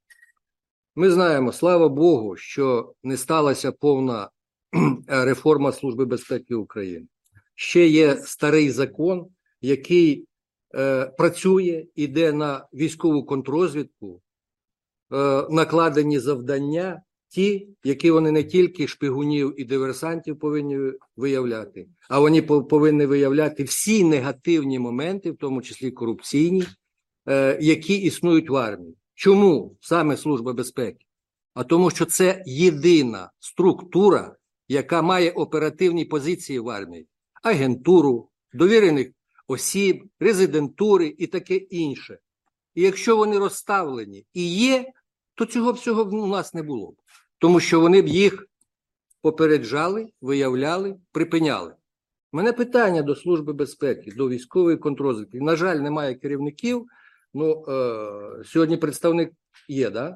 Ми знаємо, слава Богу, що не сталася повна реформа Служби безпеки України. Ще є старий закон, який е, працює, іде на військову контррозвідку, е, накладені завдання, ті, які вони не тільки шпигунів і диверсантів повинні виявляти, а вони повинні виявляти всі негативні моменти, в тому числі корупційні, е, які існують в армії. Чому саме Служба безпеки? А тому, що це єдина структура, яка має оперативні позиції в армії. Агентуру, довірених осіб, резидентури і таке інше. І якщо вони розставлені і є, то цього всього у нас не було. Тому що вони б їх попереджали, виявляли, припиняли. У мене питання до Служби безпеки, до військової контррозвідки. На жаль, немає керівників. Ну, е, сьогодні представник є, да?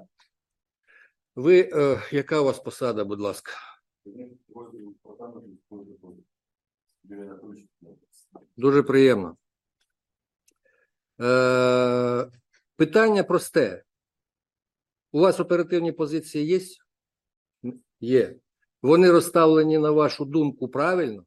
Ви, е, яка у вас посада, будь ласка? Дуже приємно. Е, питання просте. У вас оперативні позиції є? Є. Вони розставлені, на вашу думку, правильно?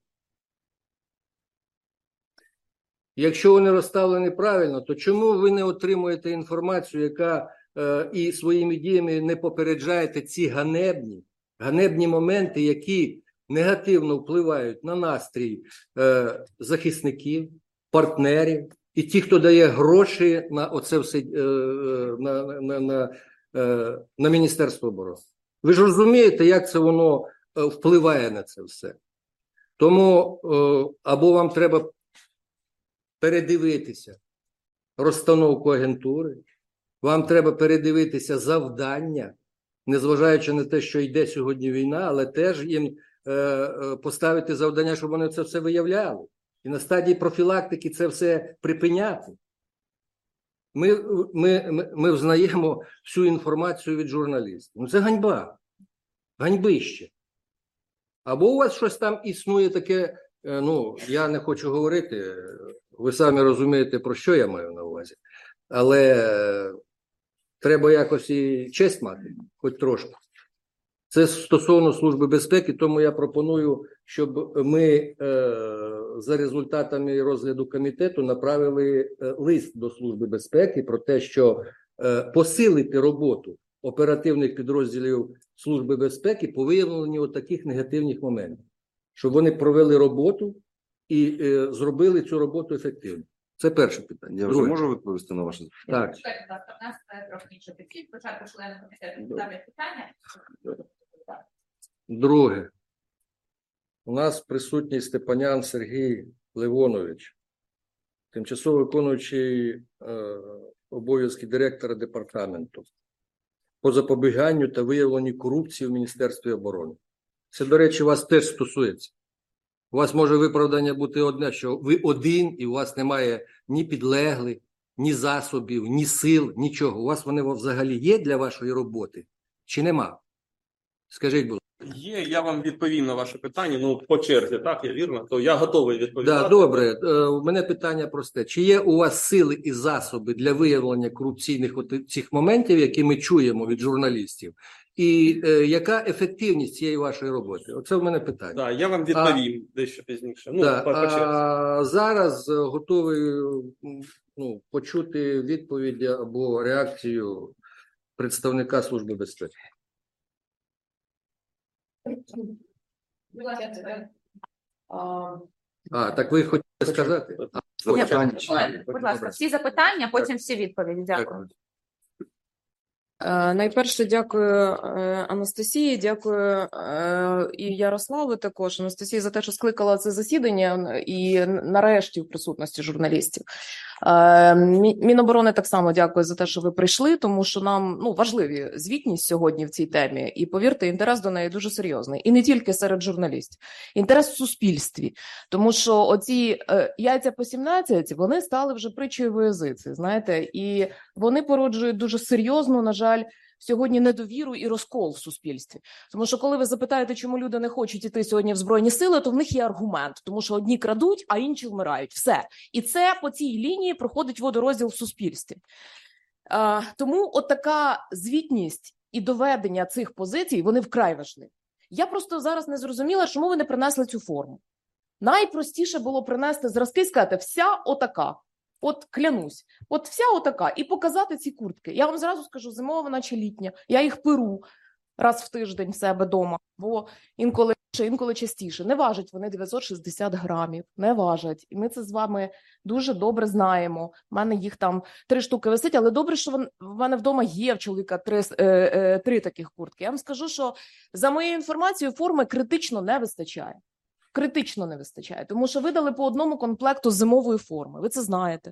Якщо вони розставлені правильно, то чому ви не отримуєте інформацію, яка е, і своїми діями не попереджаєте ці ганебні, ганебні моменти, які негативно впливають на настрій е, захисників, партнерів і ті, хто дає гроші на оце все, е, на, на, на, е, на Міністерство оборони? Ви ж розумієте, як це воно е, впливає на це все. Тому е, або вам треба передивитися розстановку агентури, вам треба передивитися завдання, незважаючи на те, що йде сьогодні війна, але теж їм е, е, поставити завдання, щоб вони це все виявляли. І на стадії профілактики це все припиняти. Ми, ми, ми, ми взнаємо всю інформацію від журналістів. Ну це ганьба, ганьбище. Або у вас щось там існує таке, е, ну, я не хочу говорити, ви самі розумієте, про що я маю на увазі. Але треба якось і честь мати, хоч трошки. Це стосовно Служби безпеки, тому я пропоную, щоб ми е, за результатами розгляду комітету направили е, лист до Служби безпеки про те, що е, посилити роботу оперативних підрозділів Служби безпеки по виявленню от таких негативних моментів, щоб вони провели роботу і е, зробили цю роботу ефективно. Це перше питання. Я вже Друге. можу відповісти на ваше запитання? Так. Чекайте, будь ласка, в нас це трохи інший підхід. Спочатку члени комітету ставлять питання. Друге. У нас присутній Степанян Сергій Левонович, тимчасово виконуючий е, обов'язки директора департаменту по запобіганню та виявленню корупції в Міністерстві оборони. Це, до речі, вас теж стосується. У вас може виправдання бути одне, що ви один і у вас немає ні підлеглих, ні засобів, ні сил, нічого. У вас вони взагалі є для вашої роботи чи нема? Скажіть, будь ласка. Є, я вам відповім на ваше питання. Ну, по черзі, так, я вірно? То я готовий відповідати. Да, добре. Е, У мене питання просте. Чи є у вас сили і засоби для виявлення корупційних от цих моментів, які ми чуємо від журналістів? І е, яка ефективність цієї вашої роботи? Оце в мене питання. Так, я вам відповім дещо пізніше. Ну, Да, по, по черзі. а зараз е, готовий м, ну, почути відповідь або реакцію представника Служби безпеки. Будь ласка, це- А, так ви хотіли сказати? А, Запитання. Ні, будь ласка, всі запитання, потім всі відповіді. Дякую. Е, Найперше, дякую е, Анастасії, дякую е, і Ярославу також. Анастасії за те, що скликала це засідання і нарешті в присутності журналістів. Е, Мі- Міноборони так само дякую за те, що ви прийшли, тому що нам ну, важливі звітність сьогодні в цій темі. І повірте, інтерес до неї дуже серйозний. І не тільки серед журналістів. Інтерес в суспільстві. Тому що оці е, яйця по сімнадцять, вони стали вже притчею во язиці, знаєте, і вони породжують дуже серйозну, на жаль, сьогодні недовіру і розкол в суспільстві. Тому що коли ви запитаєте, чому люди не хочуть іти сьогодні в Збройні Сили, то в них є аргумент. Тому що одні крадуть, а інші вмирають. Все. І це по цій лінії проходить водорозділ в суспільстві. А, тому от така звітність і доведення цих позицій, вони вкрай важливі. Я просто зараз не зрозуміла, чому ви не принесли цю форму. Найпростіше було принести зразки і сказати, вся отака. От клянусь, от вся отака, і показати ці куртки. Я вам зразу скажу, зимова вона чи літня. Я їх перу раз в тиждень в себе вдома, бо інколи більше, інколи частіше. Не важать вони дев'ятсот шістдесят грамів, не важать. І ми це з вами дуже добре знаємо. У мене їх там три штуки висить, але добре, що вон- в мене вдома є в чоловіка три, е, е, три таких куртки. Я вам скажу, що за моєю інформацією форми критично не вистачає. Критично не вистачає, тому що видали по одному комплекту зимової форми. Ви це знаєте.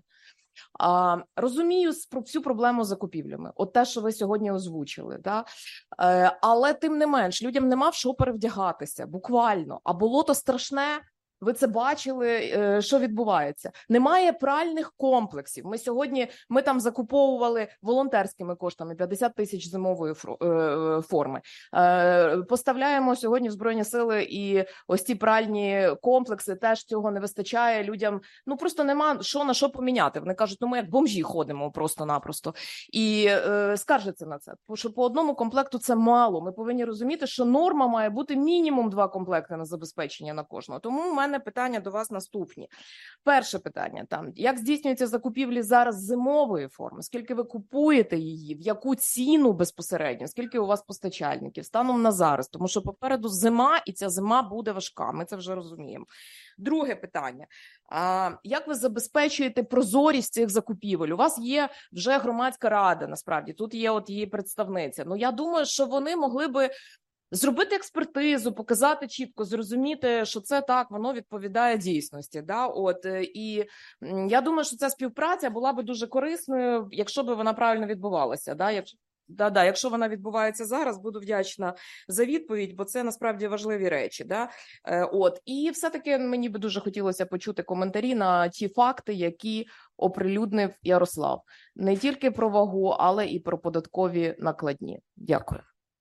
А, розумію с- про всю проблему з закупівлями. От те, що ви сьогодні озвучили. Да? Е, але тим не менш, людям нема в що перевдягатися, буквально. А болото страшне. Ви це бачили, е, що відбувається. Немає пральних комплексів. Ми сьогодні, ми там закуповували волонтерськими коштами п'ятдесят тисяч зимової фро- е, форми. Е, Поставляємо сьогодні в Збройні Сили і ось ці пральні комплекси, теж цього не вистачає. Людям, ну просто нема що на що поміняти. Вони кажуть, ну ми як бомжі ходимо просто-напросто. І е, скаржаться на це. Тому що по одному комплекту це мало. Ми повинні розуміти, що норма має бути мінімум два комплекти на забезпечення на кожного. Тому у мене питання до вас наступні. Перше питання там, як здійснюються закупівлі зараз зимової форми? Скільки ви купуєте її? В яку ціну безпосередньо? Скільки у вас постачальників? Станом на зараз? Тому що попереду зима, і ця зима буде важка. Ми це вже розуміємо. Друге питання. А, як ви забезпечуєте прозорість цих закупівель? У вас є вже громадська рада, насправді. Тут є от її представниця. Ну, я думаю, що вони могли би зробити експертизу, показати чітко, зрозуміти, що це так, воно відповідає дійсності. Да? От, е, і м, я думаю, що ця співпраця була би дуже корисною, якщо б вона правильно відбувалася. Да? Якщо, да, да, якщо вона відбувається зараз, буду вдячна за відповідь, бо це насправді важливі речі. Да? Е, от. І все-таки мені би дуже хотілося почути коментарі на ті факти, які оприлюднив Ярослав. Не тільки про вагу, але і про податкові накладні. Дякую.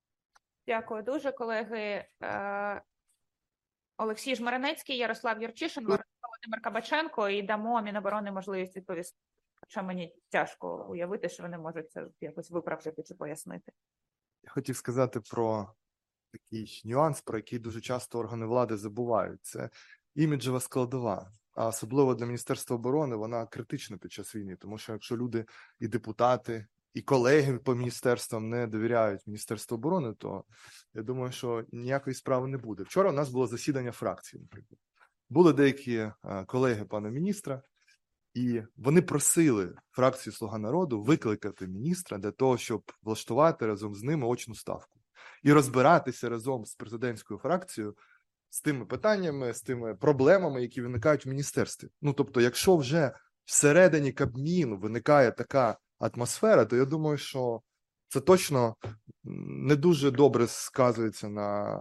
Дякую дуже, колеги. Е, Олексій Жмеренецький, Ярослав Юрчишин, Володимир Кабаченко, і дамо Міноборони можливість відповісти. Хоча мені тяжко уявити, що вони можуть це якось виправдати чи пояснити. Я хотів сказати про такий нюанс, про який дуже часто органи влади забувають. Це іміджева складова. А особливо для Міністерства оборони вона критична під час війни, тому що якщо люди і депутати, і колеги по міністерствам не довіряють Міністерству оборони, то я думаю, що ніякої справи не буде. Вчора у нас було засідання фракції, наприклад. Були деякі колеги пана міністра, і вони просили фракцію «Слуга народу» викликати міністра для того, щоб влаштувати разом з ними очну ставку. І розбиратися разом з президентською фракцією з тими питаннями, з тими проблемами, які виникають в міністерстві. Ну, тобто, якщо вже всередині Кабміну виникає така атмосфера, то я думаю, що це точно не дуже добре сказується на,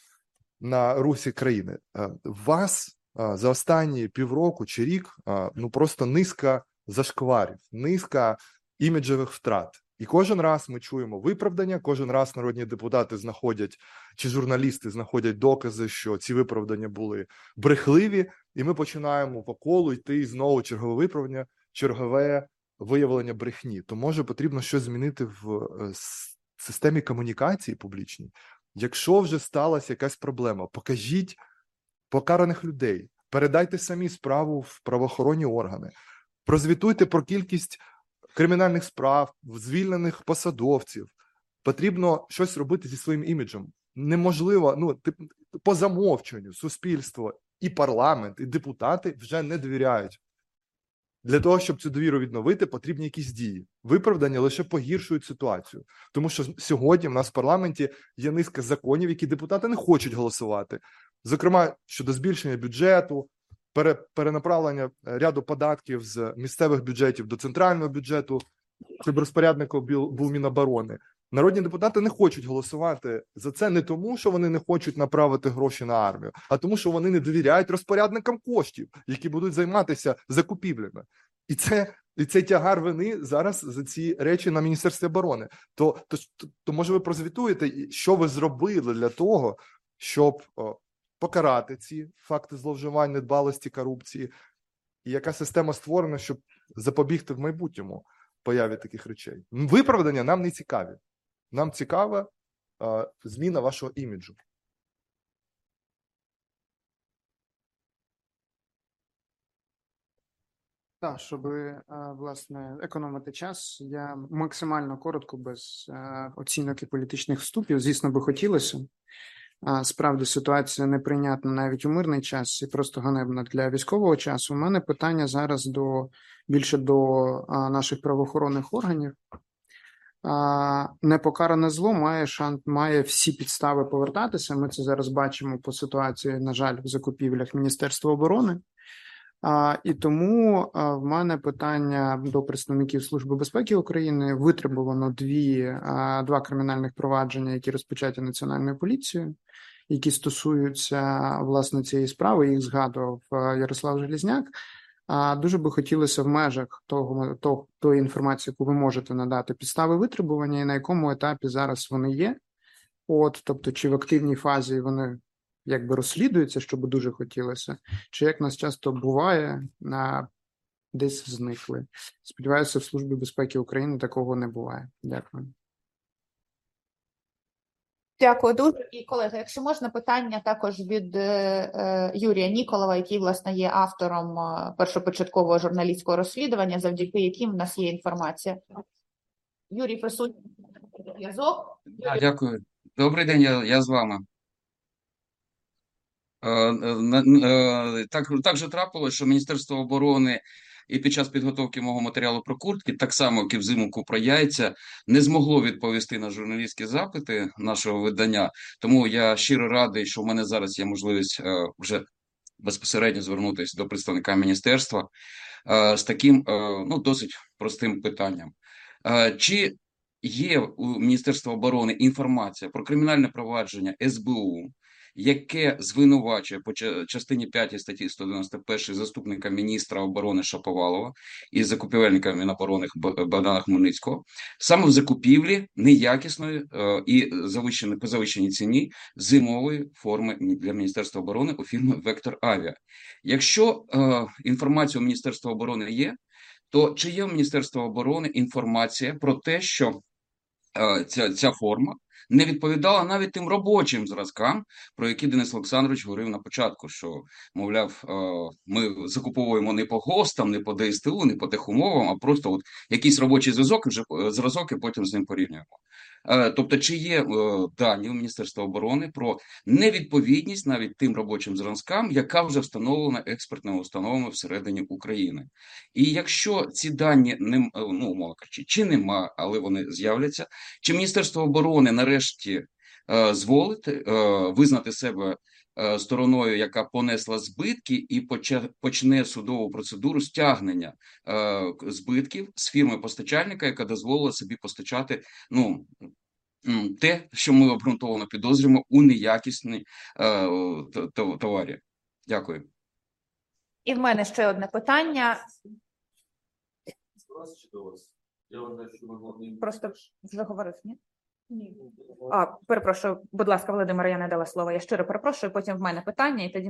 на русі країни. Вас за останні півроку чи рік ну просто низка зашкварів, низка іміджевих втрат. І кожен раз ми чуємо виправдання, кожен раз народні депутати знаходять, чи журналісти знаходять докази, що ці виправдання були брехливі, і ми починаємо по колу йти знову чергове виправдання, чергове виявлення брехні. То, може, потрібно щось змінити в системі комунікації публічній. Якщо вже сталася якась проблема, покажіть покараних людей, передайте самі справу в правоохоронні органи, прозвітуйте про кількість кримінальних справ, звільнених посадовців. Потрібно щось робити зі своїм іміджем. Неможливо, ну, по замовчуванню суспільство і парламент, і депутати вже не довіряють. Для того, щоб цю довіру відновити, потрібні якісь дії. Виправдання лише погіршують ситуацію. Тому що сьогодні в нас в парламенті є низка законів, які депутати не хочуть голосувати. Зокрема, щодо збільшення бюджету, перенаправлення ряду податків з місцевих бюджетів до центрального бюджету, щоб розпорядником був Міноборони. Народні депутати не хочуть голосувати за це не тому, що вони не хочуть направити гроші на армію, а тому, що вони не довіряють розпорядникам коштів, які будуть займатися закупівлями. І це і цей тягар вини зараз за ці речі на Міністерстві оборони. То, то, то, то може ви прозвітуєте, що ви зробили для того, щоб о, покарати ці факти зловживань, недбалості, корупції, і яка система створена, щоб запобігти в майбутньому появі таких речей. Виправдання нам не цікаві. Нам цікава е, зміна вашого іміджу. Так, щоб, власне, економити час, я максимально коротко, без е, оцінок і політичних вступів, звісно, би хотілося. А, справді, ситуація неприйнятна навіть у мирний час і просто ганебна для військового часу. У мене питання зараз до більше до а, наших правоохоронних органів. А, непокаране зло має шанс, має всі підстави повертатися. Ми це зараз бачимо по ситуації, на жаль, в закупівлях Міністерства оборони. А, і тому а, в мене питання до представників Служби безпеки України. Витребувано дві, а, два кримінальних провадження, які розпочаті Національною поліцією, які стосуються, власне, цієї справи. Їх згадував Ярослав Железняк. А, дуже би хотілося в межах того, того, тої інформації, яку ви можете надати, підстави витребування і на якому етапі зараз вони є. От, тобто, чи в активній фазі вони якби розслідуються, що би дуже хотілося, чи, як нас часто буває, на десь зникли. Сподіваюся, в Службі безпеки України такого не буває. Дякую. Дякую дуже. І, колеги, якщо можна, питання також від е, Юрія Ніколова, який, власне, є автором е, першопочаткового журналістського розслідування, завдяки яким в нас є інформація. Юрій, присутній зв'язок. А, дякую. Добрий день, я, я з вами. Е, е, так, так же трапилось, що Міністерство оборони і під час підготовки мого матеріалу про куртки, так само, як і взимку про яйця, не змогло відповісти на журналістські запити нашого видання. Тому я щиро радий, що в мене зараз є можливість е, вже безпосередньо звернутися до представника міністерства е, з таким е, ну, досить простим питанням. Е, чи є у Міністерства оборони інформація про кримінальне провадження ес бе у, яке звинувачує по частині п'ятій статті сто дев'яносто першої заступника міністра оборони Шаповалова і закупівельника Міноборони Богдана Хмельницького, саме в закупівлі неякісної е, і завищеної, по завищеній ціні зимової форми для Міністерства оборони у фірми «Вектор Авіа». Якщо е, інформація у Міністерства оборони є, то чи є у Міністерства оборони інформація про те, що е, ця, ця форма не відповідала навіть тим робочим зразкам, про які Денис Олександрович говорив на початку, що, мовляв, е, ми закуповуємо не по ГОСТам, не по ДСТУ, не по техумовам, а просто от якийсь робочий зв'язок, і вже е, зразок, і потім з ним порівнюємо. Е, Тобто, чи є е, дані у Міністерства оборони про невідповідність навіть тим робочим зразкам, яка вже встановлена експертними установами всередині України? І якщо ці дані не м- е, ну, умовно кажучи, чи нема, але вони з'являться, чи Міністерство оборони нарешті е, зволить е, визнати себе е, стороною, яка понесла збитки, і поча- почне судову процедуру стягнення е, збитків з фірми-постачальника, яка дозволила собі постачати, ну, м, те, що ми обґрунтовано підозрюємо у неякісній е, т- т- товарі. Дякую. І в мене ще одне питання. До вас чи до вас? Я вважаю, що ви головний. Просто вже говорив, ні? Ні. А, перепрошую, будь ласка, Володимире, я не дала слова. Я щиро перепрошую, потім в мене питання, і тоді.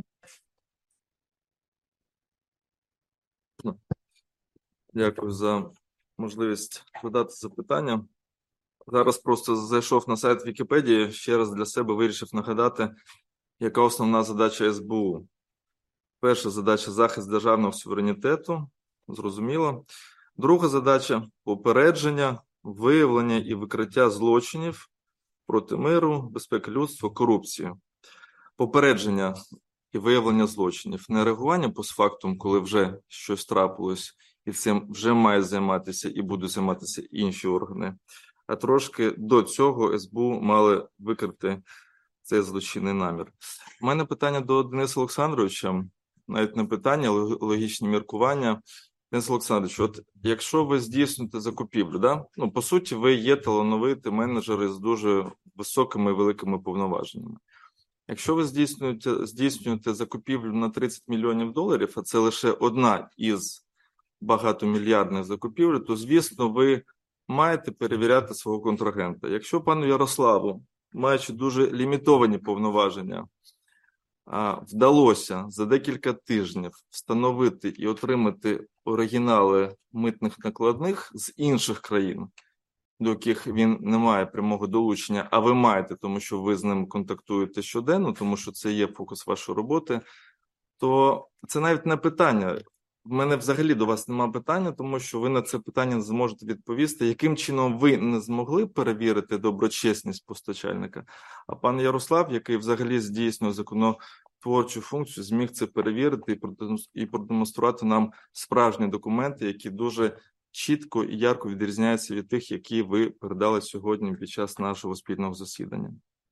Дякую за можливість задати запитання. Зараз просто зайшов на сайт Вікіпедії, ще раз для себе вирішив нагадати, яка основна задача ес бе у. Перша задача – захист державного суверенітету, зрозуміло. Друга задача – попередження, виявлення і викриття злочинів проти миру, безпеки людства, корупції. Попередження і виявлення злочинів. Не реагування постфактум, коли вже щось трапилось, і цим вже мають займатися і будуть займатися інші органи. А трошки до цього ес бе у мали викрити цей злочинний намір. У мене питання до Дениса Олександровича, навіть не питання, але логічні міркування. Денис Олександрович, от якщо ви здійснюєте закупівлю, да? Ну, по суті, ви є талановиті менеджери з дуже високими і великими повноваженнями. Якщо ви здійснюєте, здійснюєте закупівлю на тридцять мільйонів доларів, а це лише одна із багатомільярдних закупівель, то, звісно, ви маєте перевіряти свого контрагента. Якщо пану Ярославу, маючи дуже лімітовані повноваження, вдалося за декілька тижнів встановити і отримати оригінали митних накладних з інших країн, до яких він не має прямого долучення, а ви маєте, тому що ви з ним контактуєте щоденно, тому що це є фокус вашої роботи, то це навіть не питання. В мене взагалі до вас немає питання, тому що ви на це питання не зможете відповісти, яким чином ви не змогли перевірити доброчесність постачальника, а пан Ярослав, який взагалі здійснює законотворчу функцію, зміг це перевірити і продемонструвати нам справжні документи, які дуже чітко і ярко відрізняються від тих, які ви передали сьогодні під час нашого спільного засідання.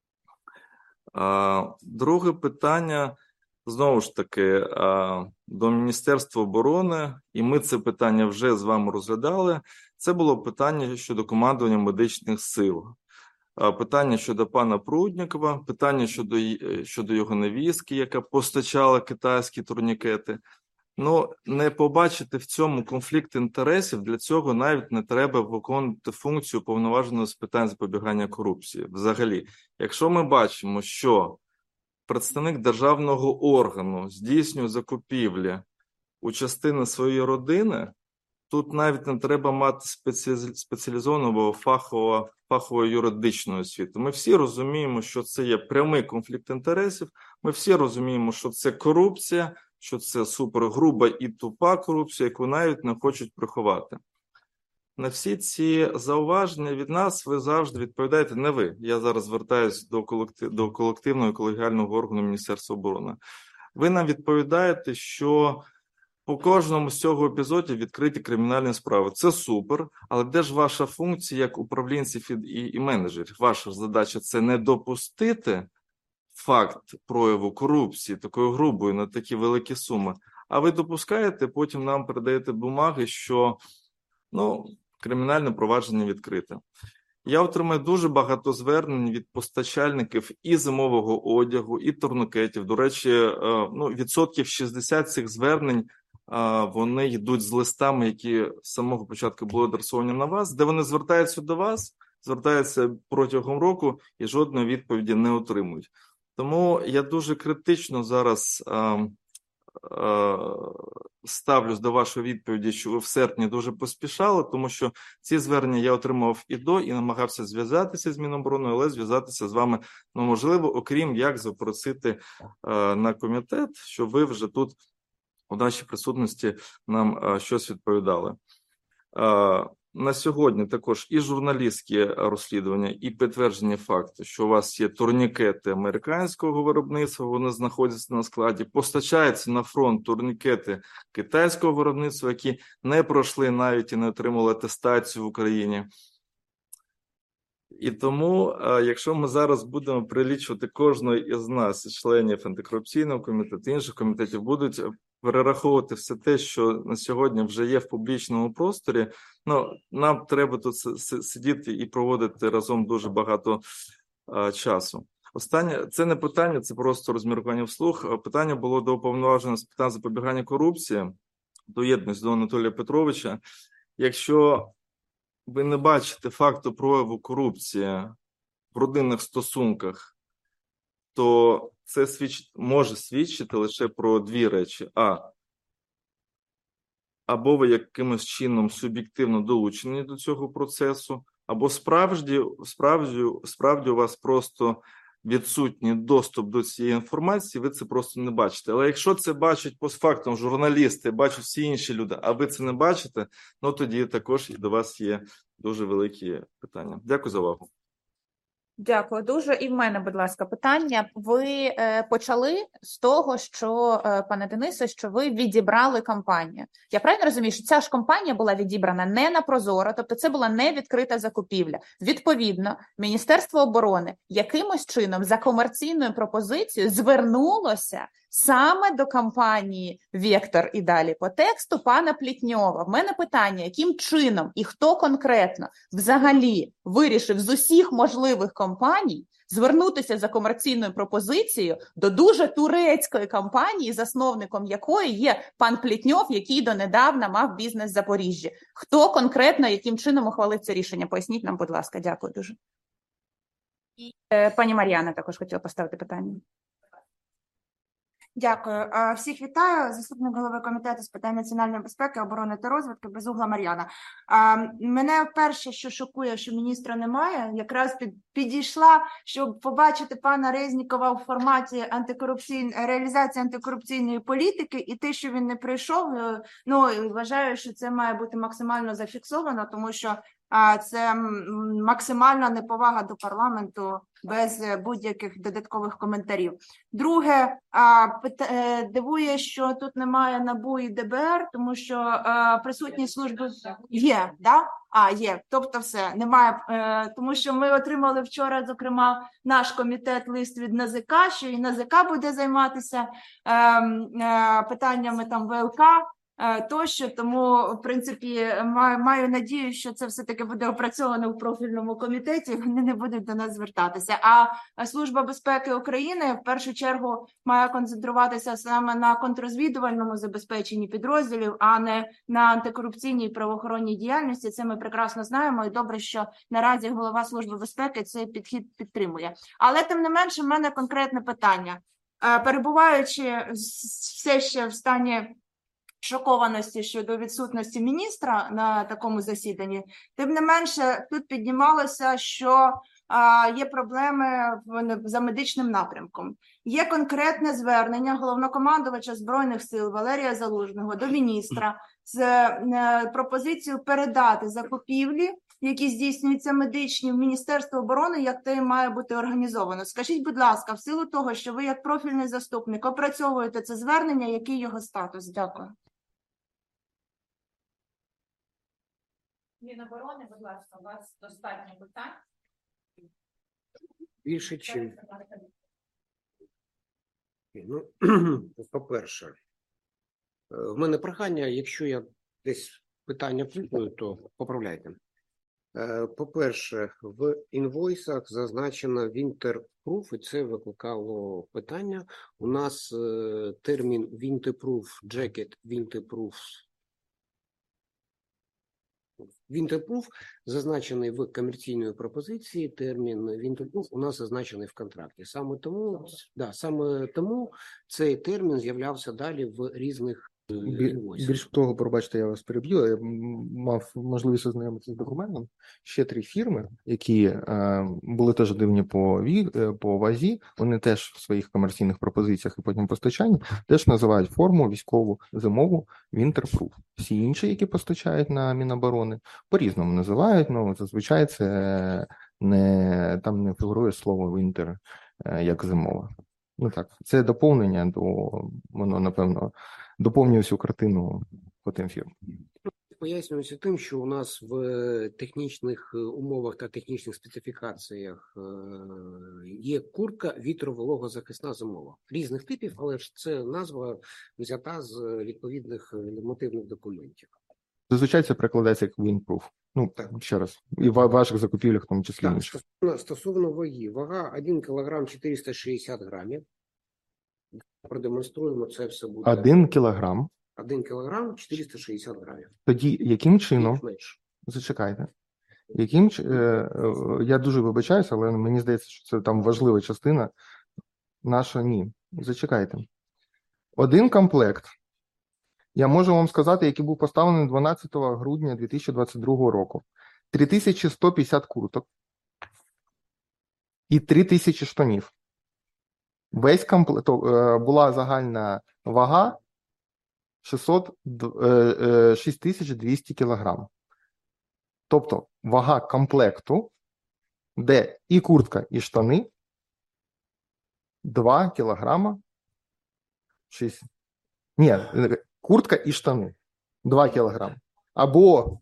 Друге питання, знову ж таки, до Міністерства оборони, і ми це питання вже з вами розглядали. Це було питання щодо командування медичних сил. Питання щодо пана Пруднікова, питання щодо, щодо його невістки, яка постачала китайські турнікети. Ну, не побачити в цьому конфлікт інтересів, для цього навіть не треба виконувати функцію уповноваженого з питань запобігання корупції. Взагалі, якщо ми бачимо, що представник державного органу здійснює закупівлі у частини своєї родини, тут навіть не треба мати спеціалізованого фахового, фахового юридичного освіту. Ми всі розуміємо, що це є прямий конфлікт інтересів, ми всі розуміємо, що це корупція, що це супергруба і тупа корупція, яку навіть не хочуть приховати. На всі ці зауваження від нас ви завжди відповідаєте, не ви. Я зараз звертаюся до, колектив, до колективного і колегіального органу Міністерства оборони. Ви нам відповідаєте, що по кожному з цього епізодів відкриті кримінальні справи. Це супер, але де ж ваша функція як управлінців і, і менеджерів? Ваша задача – це не допустити факт прояву корупції, такої грубої, на такі великі суми. А ви допускаєте, потім нам передаєте бумаги, що, ну, кримінальне провадження відкрите. Я отримаю дуже багато звернень від постачальників і зимового одягу, і турникетів. До речі, ну, відсотків шістдесят цих звернень, вони йдуть з листами, які з самого початку були адресовані на вас, де вони звертаються до вас, звертаються протягом року і жодної відповіді не отримують. Тому я дуже критично зараз ставлюсь до вашої відповіді, що ви в серпні дуже поспішали, тому що ці звернення я отримав і до, і намагався зв'язатися з Міноборони, але зв'язатися з вами, ну, можливо, окрім як запросити е, на комітет, щоб ви вже тут у нашій присутності нам е, щось відповідали. Е, на сьогодні також і журналістські розслідування, і підтвердження факту, що у вас є турнікети американського виробництва, вони знаходяться на складі, постачаються на фронт турнікети китайського виробництва, які не пройшли навіть і не отримали атестацію в Україні. І тому, якщо ми зараз будемо прилічувати кожного із нас, членів антикорупційного комітету, інших комітетів, будуть перераховувати все те, що на сьогодні вже є в публічному просторі, ну, нам треба тут сидіти і проводити разом дуже багато а, часу. Останнє, це не питання, це просто розміркування вслух. Питання було до уповноваженого з питань запобігання корупції, доєднуюсь до Анатолія Петровича. Якщо ви не бачите факту прояву корупції в родинних стосунках, то це свідчить, може свідчити лише про дві речі. А. Або ви якимось чином суб'єктивно долучені до цього процесу, або справді, справді, справді у вас просто відсутній доступ до цієї інформації, ви це просто не бачите. Але якщо це бачать постфактум журналісти, бачать всі інші люди, а ви це не бачите, ну тоді також і до вас є дуже великі питання. Дякую за увагу. Дякую дуже. І в мене, будь ласка, питання. Ви е, почали з того, що, е, пане Денисе, що ви відібрали компанію. Я правильно розумію, що ця ж компанія була відібрана не на Прозоро, тобто це була не відкрита закупівля. Відповідно, Міністерство оборони якимось чином за комерційною пропозицією звернулося саме до компанії «Вектор» і далі по тексту пана Плітньова. В мене питання, яким чином і хто конкретно взагалі вирішив з усіх можливих компаній звернутися за комерційною пропозицією до дуже турецької компанії, засновником якої є пан Плітньов, який донедавна мав бізнес в Запоріжжі. Хто конкретно, яким чином ухвалив це рішення? Поясніть нам, будь ласка. Дякую дуже. І е, пані Мар'яна також хотіла поставити питання. Дякую. Всіх вітаю. Заступник голови комітету з питань національної безпеки, оборони та розвідки Безугла Мар'яна. Мене перше, що шокує, що міністра немає, якраз під, підійшла, щоб побачити пана Резнікова в форматі антикорупційної реалізації антикорупційної політики, і те, що він не прийшов, ну вважаю, що це має бути максимально зафіксовано, тому що це максимальна неповага до парламенту без будь-яких додаткових коментарів. Друге, дивує, що тут немає НАБУ і ДБР, тому що присутні служби є, да? А, є, тобто все, немає, тому що ми отримали вчора, зокрема, наш комітет лист від НАЗК, що і НАЗК буде займатися питаннями там ВЛК, тощо, тому, в принципі, маю, маю надію, що це все-таки буде опрацьовано в профільному комітеті, вони не будуть до нас звертатися. А Служба безпеки України, в першу чергу, має концентруватися саме на контррозвідувальному забезпеченні підрозділів, а не на антикорупційній правоохоронній діяльності. Це ми прекрасно знаємо, і добре, що наразі голова Служби безпеки цей підхід підтримує. Але, тим не менше, в мене конкретне питання. Перебуваючи все ще в стані шокованості щодо відсутності міністра на такому засіданні, тим не менше тут піднімалося, що а, є проблеми в, за медичним напрямком. Є конкретне звернення головнокомандувача Збройних сил Валерія Залужного до міністра з е, пропозицією передати закупівлі, які здійснюються медичні, в Міністерство оборони, як це має бути організовано. Скажіть, будь ласка, в силу того, що ви як профільний заступник опрацьовуєте це звернення, який його статус? Дякую. Міноборони, будь ласка, у вас достатньо питань. Більше чим. Ну, по-перше, в мене прохання, якщо я десь питання плутаю, то поправляйте. По-перше, в інвойсах зазначено Winterproof, і це викликало питання. У нас термін Winterproof Jacket, Winterproof Winterproof зазначений в комерційної пропозиції, термін Winterproof у нас зазначений в контракті. Саме тому, да, саме тому цей термін з'являвся далі в різних е, Бі- інвойсах. Більш того, пробачте, я вас переб'ю. Я м, мав можливість ознайомитися з документом. Ще три фірми, які е, були теж дивні по ві, е, по вазі. Вони теж в своїх комерційних пропозиціях і потім постачанні теж називають форму військову зимову Winterproof. Всі інші, які постачають на Міноборони, по-різному називають. Ну зазвичай це не там не фігурує слово Winter е, як зимова. Ну так, це доповнення до воно напевно доповнює всю картину по тим фірмам. Пояснюється тим, що у нас в технічних умовах та технічних специфікаціях е, є куртка вітровологозахисна зимова. Різних типів, але ж це назва взята з відповідних нормативних документів. Зазвичай це перекладається як windproof. Ну, ще раз. І в ваших закупівлях, в тому числі Так, інших. стосовно, стосовно ваги. Вага один кілограм чотириста шістдесят грамів. Продемонструємо, це все буде. Один кілограм. один кілограм чотириста шістдесят грамів. Тоді яким чином? Більш-менш. Зачекайте. Яким чи- е, е, я дуже вибачаюся, але мені здається, що це там важлива частина. Наша ні. Зачекайте. Один комплект. Я можу вам сказати, який був поставлений дванадцятого грудня дві тисячі двадцять другого року. три тисячі сто п'ятдесят курток і три тисячі штанів. Весь комплект е, була загальна вага шістсот, д- е, е, шість тисяч двісті кілограм. Тобто вага комплекту, де і куртка, і штани два кілограма. шість. Ні, е, куртка і штани два кілограми. Або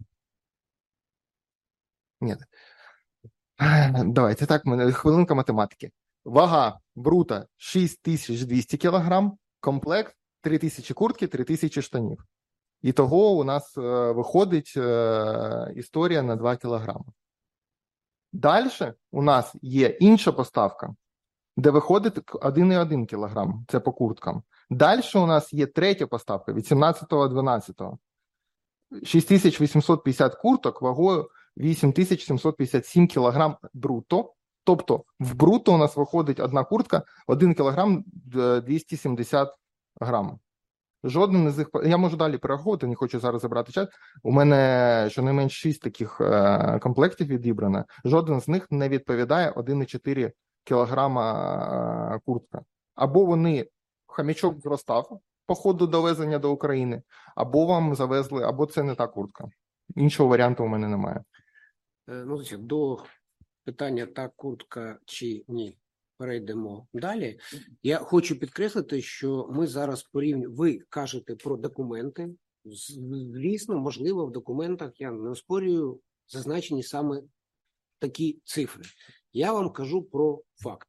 ні. Давайте так, мене хвилинка математики. Вага брута шість тисяч двісті кілограм, комплект три тисячі куртки, три тисячі штанів. І того у нас е, виходить е, історія на два кілограми. Далі у нас є інша поставка, де виходить один цілих один кілограм, це по курткам. Далі у нас є третя поставка від сімнадцятого дванадцятого. шість тисяч вісімсот п'ятдесят курток вагою вісім тисяч сімсот п'ятдесят сім кілограм бруто. Тобто в бруто у нас виходить одна куртка один кілограм двісті сімдесят грам. Жоден із їх, я можу далі перераховувати, не хочу зараз забрати час. У мене щонайменш шість таких е, комплектів відібрано. Жоден з них не відповідає один цілих чотири кілограма е, куртка. Або вони, хомячок зростав по ходу довезення до України, або вам завезли, або це не та куртка. Іншого варіанту у мене немає. Е, Ну, значить, до питання та куртка чи ні. Перейдемо далі. Я хочу підкреслити, що ми зараз порівнюємо. Ви кажете про документи. Звісно, можливо, в документах, я не оспорюю, зазначені саме такі цифри. Я вам кажу про факт.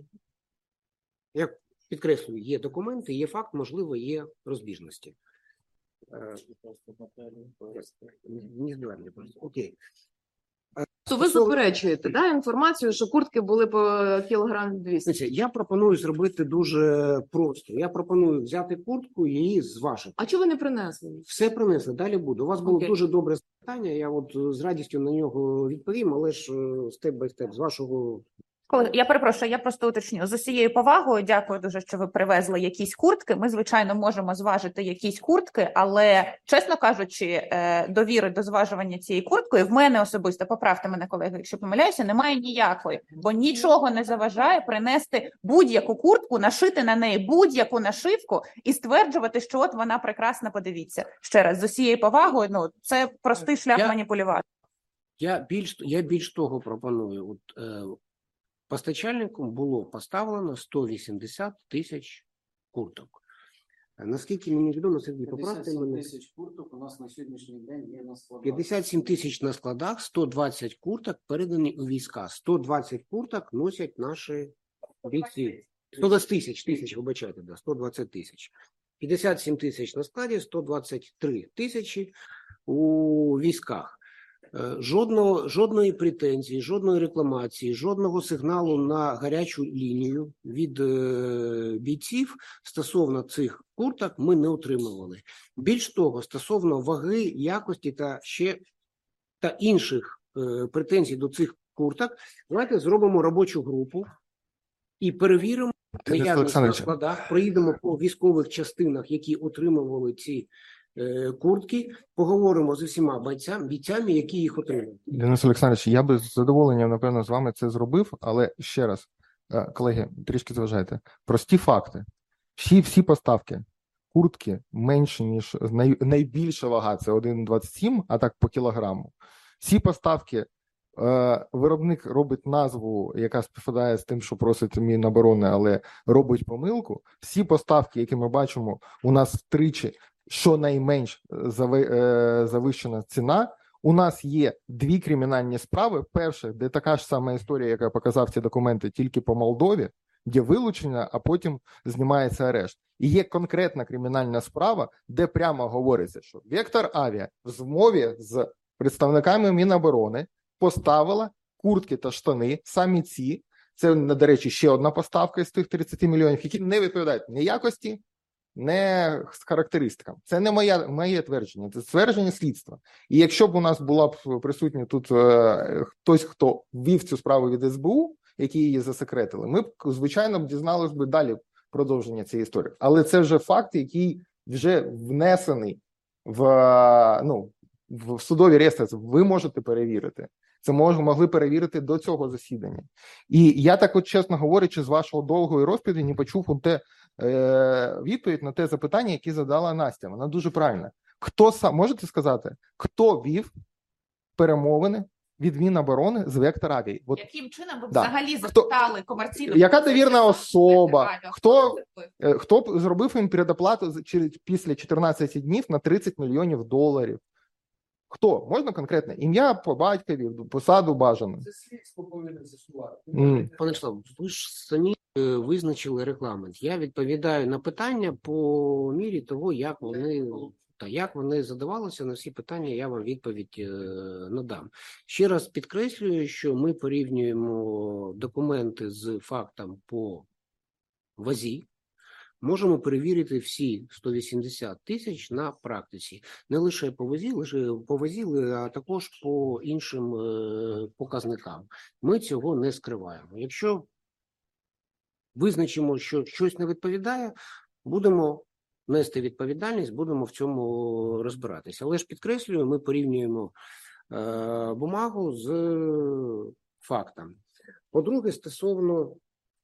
Я підкреслюю, є документи, є факт, можливо, є розбіжності. Е, Не здавайте, просто. Окей. То ви заперечуєте, да, інформацію, що куртки були по кілограм двісті? Значить, я пропоную зробити дуже просто. Я пропоную взяти куртку і її зважити. А чого ви не принесли? Все принесли, далі буде. У вас було Окей. дуже добре запитання, я от е, з радістю на нього відповім, але ж е, степ бай степ, з вашого... Колеги, я перепрошую, я просто уточню. З усією повагою, дякую дуже, що ви привезли якісь куртки. Ми, звичайно, можемо зважити якісь куртки, але, чесно кажучи, е, довіри до зважування цієї курткою в мене особисто, поправте мене, колеги, якщо помиляюся, немає ніякої, бо нічого не заважає принести будь-яку куртку, нашити на неї будь-яку нашивку і стверджувати, що от вона прекрасна, подивіться. Ще раз, з усією повагою, ну, це простий шлях Я- маніпулювати. Я більш, я більш того пропоную. От, е, постачальником було поставлено сто вісімдесят тисяч курток. Е, Наскільки мені відомо, Сергій, поправте мене. тисяч курток у нас на сьогоднішній день є на складах. п'ятдесят сім тисяч на складах, сто двадцять курток передані у війська. сто двадцять курток носять наші бійці. сто двадцять тисяч, тисяч, вибачайте, да, сто двадцять тисяч. п'ятдесят сім тисяч на складі, сто двадцять три тисячі у військах. Е, Жодного, жодної претензії, жодної рекламації, жодного сигналу на гарячу лінію від е, бійців стосовно цих курток ми не отримували. Більш того, стосовно ваги, якості та ще та інших е, претензій до цих курток, давайте зробимо робочу групу і перевіримо Денис наявність на Олександрович. складах, проїдемо по військових частинах, які отримували ці е, куртки, поговоримо з усіма бойцями, бійцями, які їх отримали. Денис Олександрович, я би з задоволенням, напевно, з вами це зробив, але ще раз, е, колеги, трішки зважайте. Прості факти. Всі, всі поставки куртки менше, ніж най, найбільша вага, це один двадцять сім, а так по кілограму. Всі поставки, е, виробник робить назву, яка співпадає з тим, що просить Міноборони, але робить помилку. Всі поставки, які ми бачимо, у нас втричі, щонайменш зави, е, завищена ціна. У нас є дві кримінальні справи. Перша, де така ж сама історія, яка показав ці документи, тільки по Молдові, де вилучення, а потім знімається арешт. І є конкретна кримінальна справа, де прямо говориться, що Вектор Авіа в змові з представниками Міноборони поставила куртки та штани, самі ці, це, до речі, ще одна поставка із тих тридцять мільйонів, які не відповідають ні якості, не з характеристикам. Це не моя, моє твердження, це твердження слідства. І якщо б у нас була б присутня тут е, хтось, хто ввів цю справу від ес бе у, які її засекретили, ми б, звичайно, б дізналися б далі продовження цієї історії. Але це вже факт, який вже внесений в, ну, в судові реєстри. Ви можете перевірити. Це мож, могли перевірити до цього засідання. І я так от, чесно говорячи, з вашого довгої розповіді не почув у те, е, відповідь на те запитання, яке задала Настя. Вона дуже правильна. Хто сам, можете сказати, хто вів перемовини від Міноборони з Вектор Авіа? От, Яким чином ви да. взагалі Хто- запитали комерційну Яка пропозицію довірна про особа? Вектор Авіа? Хто, це ви? е, хто б зробив їм передоплату з- через- після чотирнадцяти днів на тридцять мільйонів доларів? Хто? Можна конкретне? Ім'я по батькові, посаду бажано. Це слідство повинен з'ясувати. М. Пане Славу, ви ж самі е, визначили регламент. Я відповідаю на питання по мірі того, як вони та як вони задавалися на всі питання. Я вам відповідь е, надам. Ще раз підкреслюю, що ми порівнюємо документи з фактом по вазі. Можемо перевірити всі сто вісімдесят тисяч на практиці. Не лише по вазі, лише по вазі, а також по іншим е, показникам. Ми цього не скриваємо. Якщо визначимо, що щось не відповідає, будемо нести відповідальність, будемо в цьому розбиратися. Але ж підкреслюю, ми порівнюємо е, бумагу з фактом. По-друге, стосовно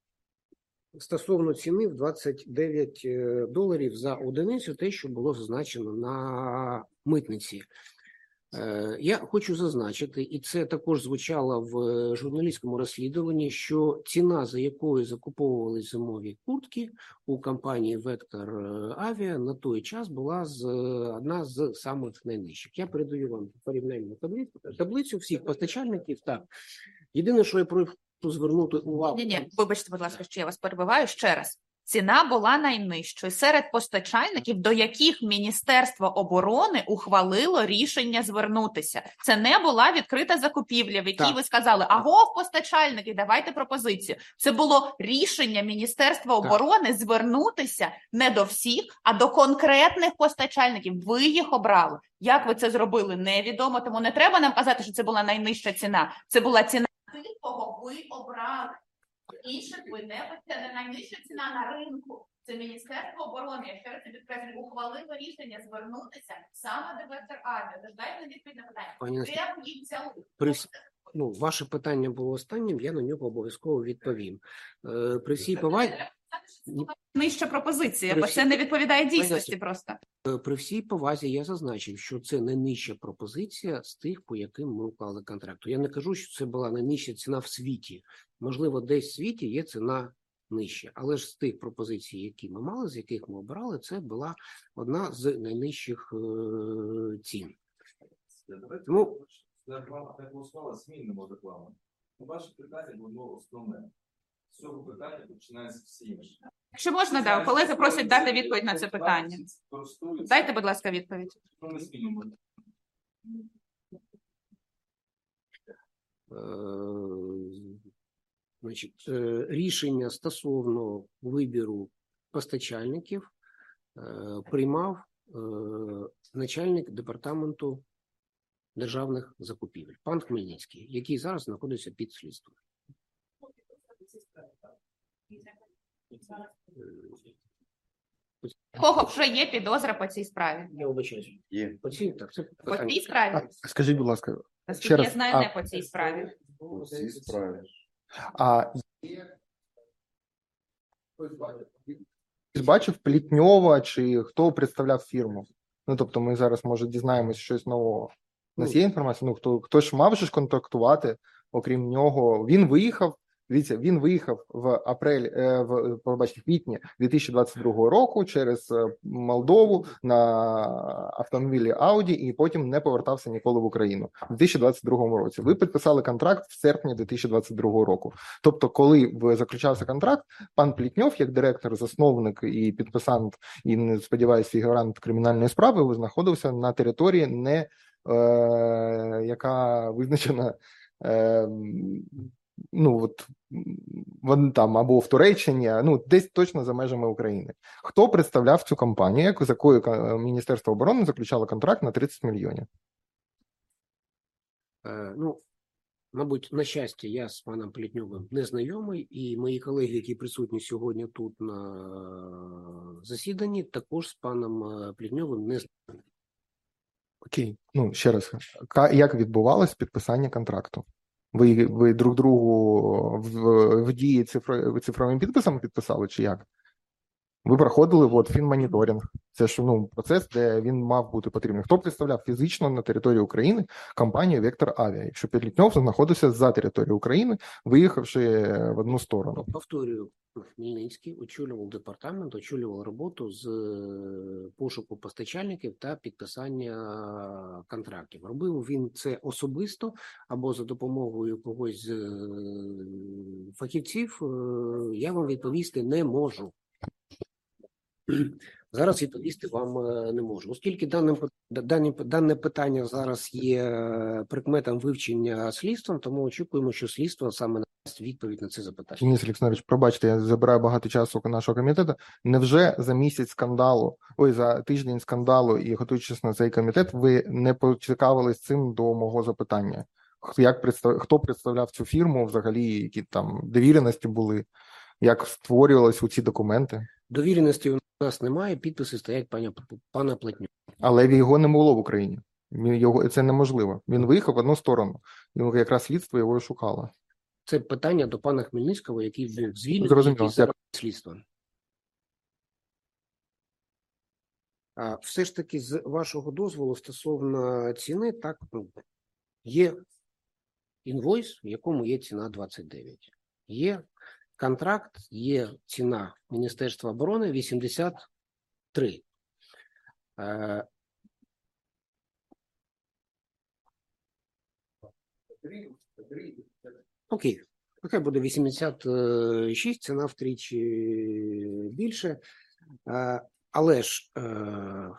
Стосовно ціни в двадцять дев'ять доларів за одиницю, те, що було зазначено на митниці. Е, Я хочу зазначити, і це також звучало в журналістському розслідуванні, що ціна, за якою закуповувались зимові куртки у компанії Вектор Авіа, на той час була з, одна з самих найнижчих. Я передаю вам порівняльну таблицю, таблицю всіх постачальників. Так. Єдине, що я прошу звернути увагу. Ні, ні, вибачте, будь ласка, що я вас перебиваю ще раз. Ціна була найнижчою серед постачальників, до яких Міністерство оборони ухвалило рішення звернутися. Це не була відкрита закупівля, в якій Так. ви сказали: агов, постачальники, давайте пропозицію. Це було рішення Міністерства оборони звернутися не до всіх, а до конкретних постачальників. Ви їх обрали. Як ви це зробили, невідомо. Тому не треба нам казати, що це була найнижча ціна. Це була ціна тих, кого ви обрали. Інших ви не це не найнижча ціна на ринку. Це Міністерство оборони, я ще раз підкреслюю, ухвалило рішення звернутися саме до Вектор Авіа. Дождайте відповідь на питання. Пані Де Настя, ви їх взяли? при, ну, ваше питання було останнім, я на нього обов'язково відповім. Е, при всій повазі, Нижча пропозиція, При бо всій- це не відповідає дійсності Настя, просто. е, при всій повазі я зазначив, що це найнижча пропозиція з тих, по яким ми уклали контракт. Я не кажу, що це була найнижча ціна в світі. Можливо, десь в світі є ціна нижча. Але ж з тих пропозицій, які ми мали, з яких ми обирали, це була одна з найнижчих е, цін. Давайте Ну, реклама так голосувала, змінимо рекламу. Ваше питання було основне. З цього питання починається всі інші. Якщо можна, да, колеги просять дати відповідь на це питання. Дайте, будь ласка, відповідь. Ну, ми змінимо. Е, Значить, е, рішення стосовно вибіру постачальників е, приймав е, начальник департаменту державних закупівель, пан Хмельницький, який зараз знаходиться під слідством. У кого вже є підозра по цій справі? Я вибачаюсь. Є. По цій, так, це По питання. цій справі? А, скажіть, будь ласка, Наскільки ще я раз. знаю, а, не по цій справі. У цій справі. а хтось бачив Плітньова чи хто представляв фірму? Ну, тобто ми зараз, може, дізнаємось щось нового. У нас є інформація? Ну, хто, хто ж мав же ж контактувати, окрім нього? Він виїхав, дивіться, він виїхав в апрель, е, в, пробачте, квітні дві тисячі двадцять другого року через е, Молдову на автомобілі Audi і потім не повертався ніколи в Україну в дві тисячі двадцять другому році. Ви підписали контракт в серпні дві тисячі двадцять другого року. Тобто, коли в- заключався контракт, пан Плітньов, як директор, засновник і підписант, і, не сподіваюся, фігурант кримінальної справи, ви знаходився на території, не е, яка визначена е, ну от вони там або в Туреччині, ну десь точно за межами України. Хто представляв цю компанію, яку з якою е, Міністерство оборони заключало контракт на тридцять мільйонів? Е, ну, мабуть, на щастя, я з паном Плітньовим не знайомий, і мої колеги, які присутні сьогодні тут на засіданні, також з паном е, Плітньовим не знайомі. Окей, ну ще раз, Ка- як відбувалось підписання контракту? Ви, ви друг другу в, в дії цифро, цифровим підписом підписали, чи як? Ви проходили от фінмоніторинг. Це ж ну процес, де він мав бути потрібний. Хто представляв фізично на території України компанію Вектор Авіа, якщо Плітньов знаходився за територією України, виїхавши в одну сторону? Повторюю, Хмельницький очолював департамент, очолював роботу з е, пошуку постачальників та підписання контрактів. Робив він це особисто або за допомогою когось з е, фахівців, е, я вам відповісти не можу. Зараз відповісти вам е, не можу. Оскільки дане, дане, дане питання зараз є е, предметом вивчення слідством, тому очікуємо, що слідство саме надасть відповідь на це запитання. Денис Олександрович, пробачте, я забираю багато часу у нашого комітету. Невже за місяць скандалу, ой, за тиждень скандалу і готуючись на цей комітет, ви не поцікавились цим до мого запитання? Як представ... Хто представляв цю фірму взагалі, які там довіреності були, як створювалися ці документи? Довіреності у нас немає, підписи стоять паня, пана Плетню. Але його не було в Україні. Він його це неможливо. Він виїхав в одну сторону. І якраз слідство його і шукало. Це питання до пана Хмельницького, який був звільнений, Зрозуміло, який зараз слідство. А все ж таки, з вашого дозволу стосовно ціни, так, ну, є інвойс, в якому є ціна двадцять дев'ять. Є контракт, є ціна Міністерства оборони вісімдесят три. Е, Окей, нехай буде вісімдесят шість, ціна втричі більше. Е, Але ж е,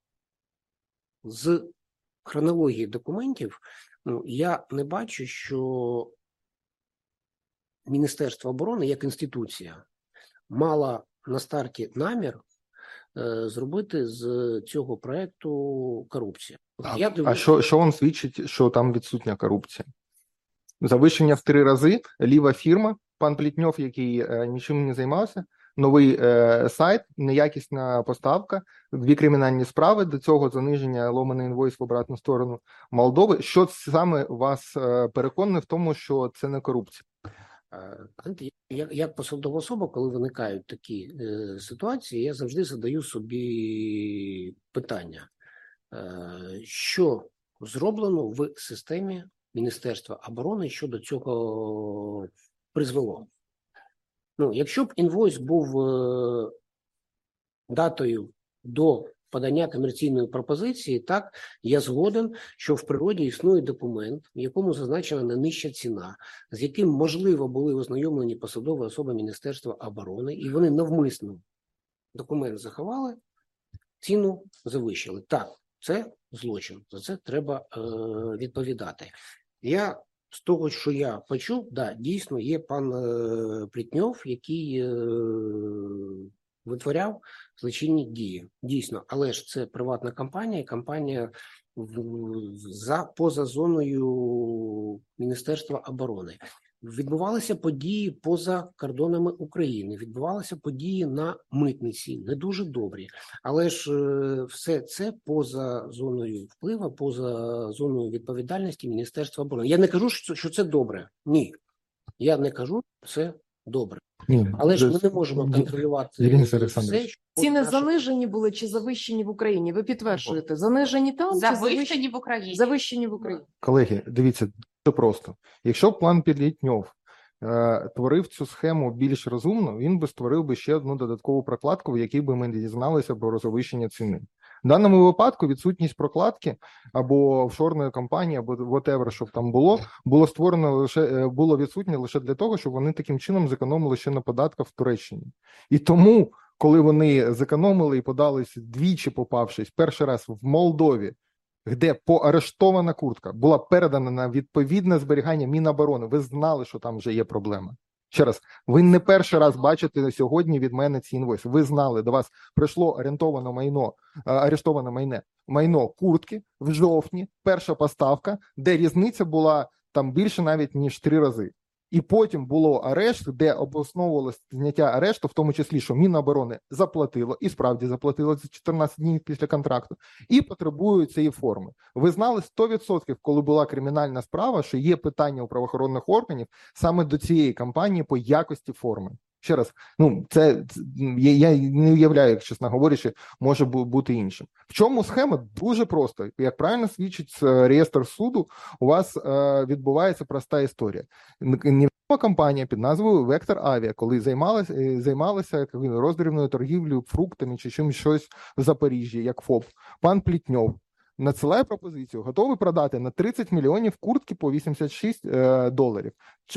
з хронології документів, ну, я не бачу, що Міністерство оборони як інституція мала на старті намір е, зробити з цього проекту корупцію. А, Я а дивлюсь- що, що вам свідчить, що там відсутня корупція? Завищення в три рази, ліва фірма, пан Плітньов, який е, нічим не займався, новий е, сайт, неякісна поставка, дві кримінальні справи, до цього заниження ломаний інвойс в обратну сторону Молдови. Що саме вас е, переконує в тому, що це не корупція? Е, знаєте, Як, як посадова особа, коли виникають такі е, ситуації, я завжди задаю собі питання, е, що зроблено в системі Міністерства оборони, що до цього призвело. Ну, якщо б інвойс був е, датою до подання комерційної пропозиції, так, я згоден, що в природі існує документ, в якому зазначена найнижча ціна, з яким, можливо, були ознайомлені посадові особи Міністерства оборони, і вони навмисно документ заховали, ціну завищили. Так, це злочин, за це треба е, відповідати. Я з того, що я почув, да, дійсно є пан е, Плітньов, який е, витворяв злочинні дії. Дійсно, але ж це приватна компанія, компанія в- за поза зоною Міністерства оборони. Відбувалися події поза кордонами України, відбувалися події на митниці, не дуже добрі. Але ж е, все це поза зоною впливу, поза зоною відповідальності Міністерства оборони. Я не кажу, що що це добре. Ні. Я не кажу, що це добре. Ні, Але ж ми це- не можемо контролювати Денис все, Олександрович. що Ціни наше- занижені були чи завищені в Україні? Ви підтверджуєте, занижені там чи Завищені в Україні. завищені в Україні? Колеги, дивіться, дуже просто. Якщо б план Плітньов е, творив цю схему більш розумно, він би створив би ще одну додаткову прокладку, в якій би ми дізналися про завищення ціни. В даному випадку відсутність прокладки або офшорної компанії, або whatever, щоб там було, було створено лише е, було відсутнє лише для того, щоб вони таким чином зекономили ще на податках в Туреччині. І тому, коли вони зекономили і подались двічі, попавшись перший раз в Молдові, де поарештована куртка була передана на відповідне зберігання Міноборони. Ви знали, що там вже є проблема. Ще раз, ви не перший раз бачите сьогодні від мене ці інвойси. Ви знали, до вас прийшло орієнтоване майно, а, арештоване майне, майно куртки в жовтні, перша поставка, де різниця була там більше навіть, ніж три рази. І потім було арешт, де обосновувалося зняття арешту, в тому числі, що Міноборони заплатило, і справді заплатило за чотирнадцять днів після контракту, і потребують цієї форми. Ви знали сто відсотків, коли була кримінальна справа, що є питання у правоохоронних органів саме до цієї кампанії по якості форми. Ще раз, ну це я, я не уявляю, як чесно говорячи, може бути іншим. В чому схема? Дуже просто. Як правильно свідчить реєстр суду, у вас е, відбувається проста історія. Невідома компанія під назвою Вектор Авіа, коли займалася займалася роздрібною торгівлею фруктами чи чимось щось в Запоріжжі, як ФОП, пан Плітньов надсилає пропозицію, готовий продати на тридцять мільйонів куртки по вісімдесят шість е, доларів. Чи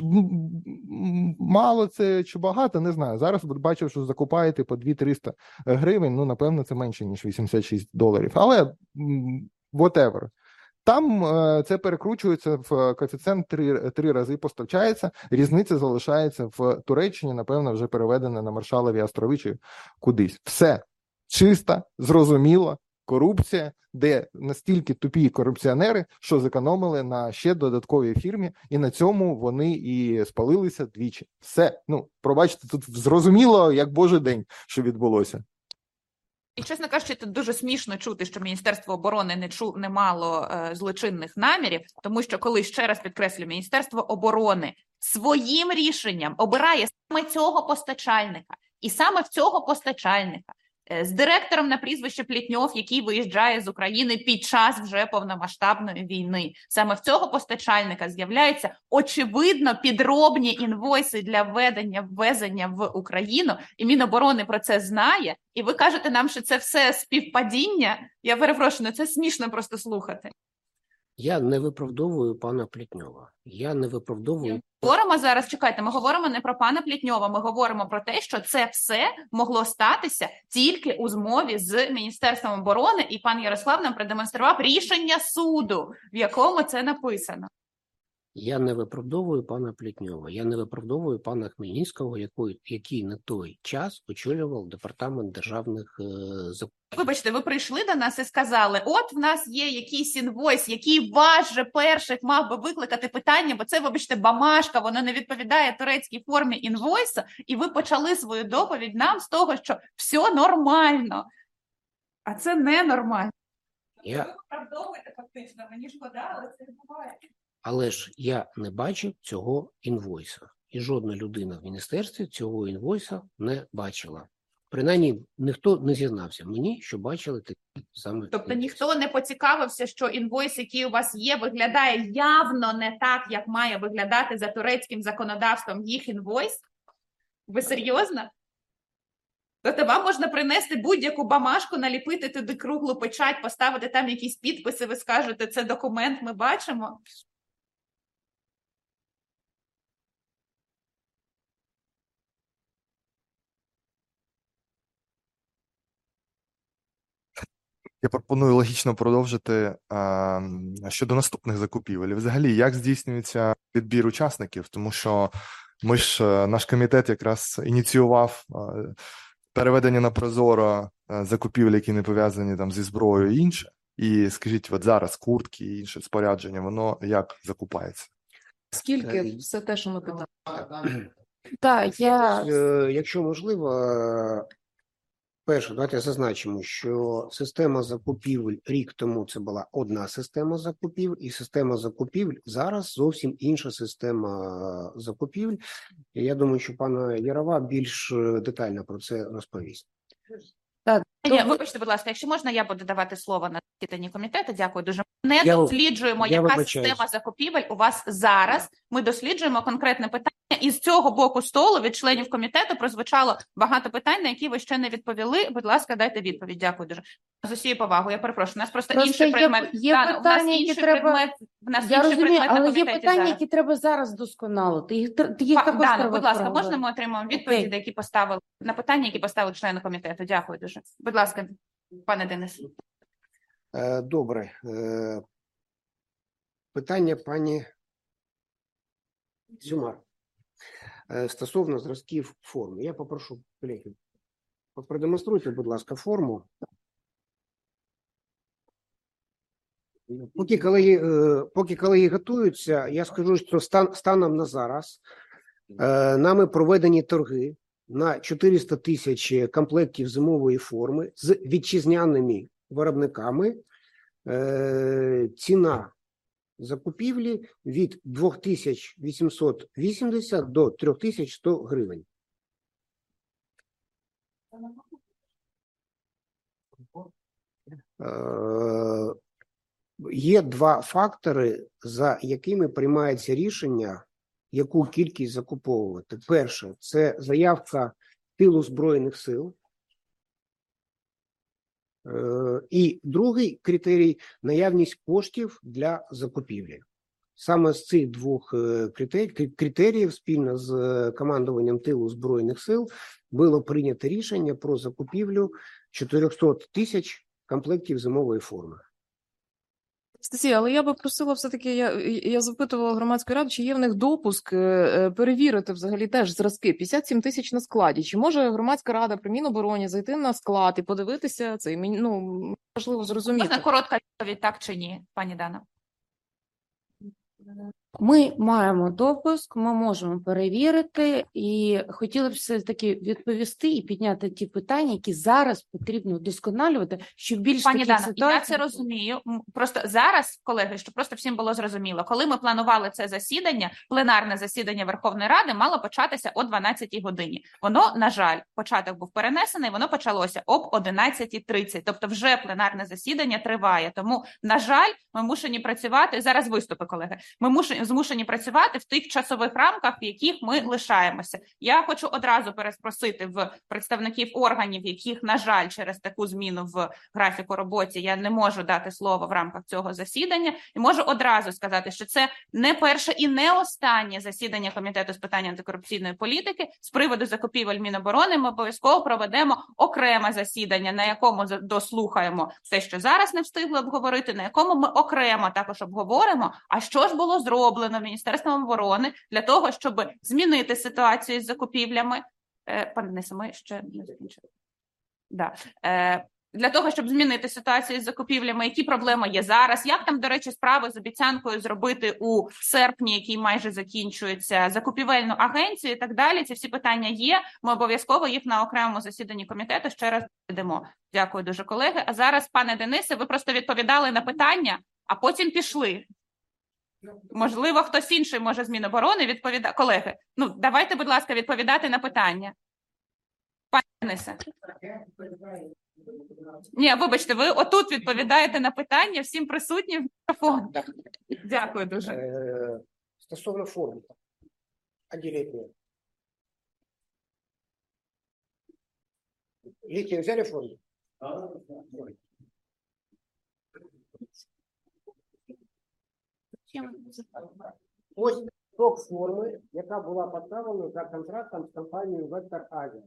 мало це, чи багато, не знаю. Зараз бачив, що закупаєте по дві триста гривень, ну, напевно, це менше, ніж вісімдесят шість доларів. Але whatever. Там е, це перекручується в коефіцієнт три, три рази поставчається, різниця залишається в Туреччині, напевно, вже переведена на Маршалові острови чи кудись. Все. Чисто, зрозуміло. Корупція, де настільки тупі корупціонери, що зекономили на ще додатковій фірмі, і на цьому вони і спалилися двічі. Все, ну, пробачте, тут зрозуміло, як божий день, що відбулося. І, чесно кажучи, тут дуже смішно чути, що Міністерство оборони не чу, не мало е, злочинних намірів, тому що, коли, ще раз підкреслю, Міністерство оборони своїм рішенням обирає саме цього постачальника, і саме в цього постачальника, з директором на прізвище Плітньов, який виїжджає з України під час вже повномасштабної війни. Саме в цього постачальника з'являються очевидно підробні інвойси для введення, ввезення в Україну, і Міноборони про це знає, і ви кажете нам, що це все співпадіння? Я перепрошую, це смішно просто слухати. Я не виправдовую пана Плітньова. Я не виправдовую. Говоримо зараз, чекайте, ми говоримо не про пана Плітньова, ми говоримо про те, що це все могло статися тільки у змові з Міністерством оборони, і пан Ярослав нам продемонстрував рішення суду, в якому це написано. Я не виправдовую пана Плітньова, я не виправдовую пана Хмельницького, який, який на той час очолював департамент державних е, закупівель. Вибачте, ви прийшли до нас і сказали, от в нас є якийсь інвойс, який вас же перших мав би викликати питання, бо це, вибачте, бамашка, воно не відповідає турецькій формі інвойсу, і ви почали свою доповідь нам з того, що все нормально. А це ненормально. Я... Ви виправдовуєте фактично, мені шкода, але це відбувається. Але ж я не бачив цього інвойса. І жодна людина в міністерстві цього інвойса не бачила. Принаймні, ніхто не зізнався мені, що бачили такі саме. Тобто ніхто не поцікавився, що інвойс, який у вас є, виглядає явно не так, як має виглядати за турецьким законодавством їх інвойс? Ви серйозно? Тобто вам можна принести будь-яку бамашку, наліпити туди круглу печать, поставити там якісь підписи, ви скажете, це документ, ми бачимо? Я пропоную логічно продовжити а, щодо наступних закупівель. Взагалі, як здійснюється відбір учасників? Тому що ми ж, наш комітет якраз ініціював а, переведення на Прозоро закупівель, які не пов'язані там зі зброєю і інше. І скажіть, от зараз куртки і інше спорядження, воно як закупається? Скільки Е, все те, що ми питали? Так, я Е, Якщо можливо, е, перше, давайте зазначимо, що система закупівель рік тому це була одна система закупівель, і система закупівель зараз зовсім інша система закупівель. І я думаю, що пана Ярова більш е, детально про це розповість. так, Ні, вибачте, будь ласка, якщо можна, я буду давати слово на засіданні комітету. Дякую дуже. Ми не Я- досліджуємо, я яка вибачаюсь. система закупівель у вас зараз. Ми досліджуємо конкретне питання. І з цього боку столу від членів комітету прозвучало багато питань, на які ви ще не відповіли. Будь ласка, дайте відповідь. Дякую дуже. З усією повагою, я перепрошую. У нас просто, Просто інший є- предмет. є Та, у нас питання, які інший треба- предмет. В нас я інший розумію, предмет на але є комітеті питання, зараз. які треба зараз досконалити. Їх, тр- їх Па- також Дана, треба будь ласка, проговорити. можна ми отримаємо відповіді, Окей. на які поставили на питання, які поставили члени комітету. Дякую дуже. Будь ласка, пане Денис. Е, Добре. Е, Питання пані Сюмар. Е, Стосовно зразків форми. Я попрошу колеги, продемонструйте, будь ласка, форму. Поки колеги, е, поки колеги готуються, я скажу, що стан, станом на зараз е, нами проведені торги на чотириста тисяч комплектів зимової форми з вітчизняними виробниками. Е, Ціна закупівлі від дві тисячі вісімсот вісімдесят до три тисячі сто гривень. Е, Є два фактори, за якими приймається рішення, яку кількість закуповувати. Перше – це заявка тилу Збройних сил. Е, І другий критерій – наявність коштів для закупівлі. Саме з цих двох е, критерій- критеріїв спільно з е, командуванням тилу Збройних сил було прийнято рішення про закупівлю чотириста тисяч комплектів зимової форми. Анастасія, але я би просила все-таки, я, я запитувала громадську раду, чи є в них допуск е, е, перевірити взагалі теж зразки. п'ятдесят сім тисяч на складі. Чи може громадська рада при Мінобороні зайти на склад і подивитися це? І мені, ну, важливо зрозуміти. Можна коротка відповідь, так чи ні, пані Дана? Ми маємо допуск, ми можемо перевірити, і хотіли б все-таки відповісти і підняти ті питання, які зараз потрібно вдосконалювати, щоб більш Пані таких Дана, ситуацій... я це розумію. М, Просто зараз, колеги, щоб просто всім було зрозуміло, коли ми планували це засідання, пленарне засідання Верховної Ради мало початися о дванадцятій годині. Воно, на жаль, початок був перенесений, воно почалося об одинадцятій тридцять. Тобто вже пленарне засідання триває. Тому, на жаль, ми мушені працювати, зараз виступи, колеги, ми мушені, змушені працювати в тих часових рамках, в яких ми лишаємося. Я хочу одразу переспросити в представників органів, яких, на жаль, через таку зміну в графіку роботи я не можу дати слово в рамках цього засідання, і можу одразу сказати, що це не перше і не останнє засідання Комітету з питань антикорупційної політики. З приводу закупівель Міноборони ми обов'язково проведемо окреме засідання, на якому за- дослухаємо все, що зараз не встигли обговорити, на якому ми окремо також обговоримо, а що ж було зроблено Міністерством оборони для того, щоб змінити ситуацію з закупівлями. Е, Пане Денисе, ми ще не закінчили. Да. Е, Для того, щоб змінити ситуацію з закупівлями, які проблеми є зараз, як там, до речі, справи з обіцянкою зробити у серпні, який майже закінчується, закупівельну агенцію і так далі. Ці всі питання є. Ми обов'язково їх на окремому засіданні комітету ще раз доведемо. Дякую дуже, колеги. А зараз, пане Денисе, ви просто відповідали на питання, а потім пішли. Можливо, хтось інший може з Міноборони відповідати. Колеги, ну давайте, будь ласка, відповідати на питання. Пане Денисе. Ні, вибачте, ви отут відповідаєте на питання всім присутнім в мікрофон. Дякую дуже. Е, Стосовно форми. Отделение. Лития взяли форму? Ось срок форми, яка була поставлена за контрактом з компанією Вектор Азія.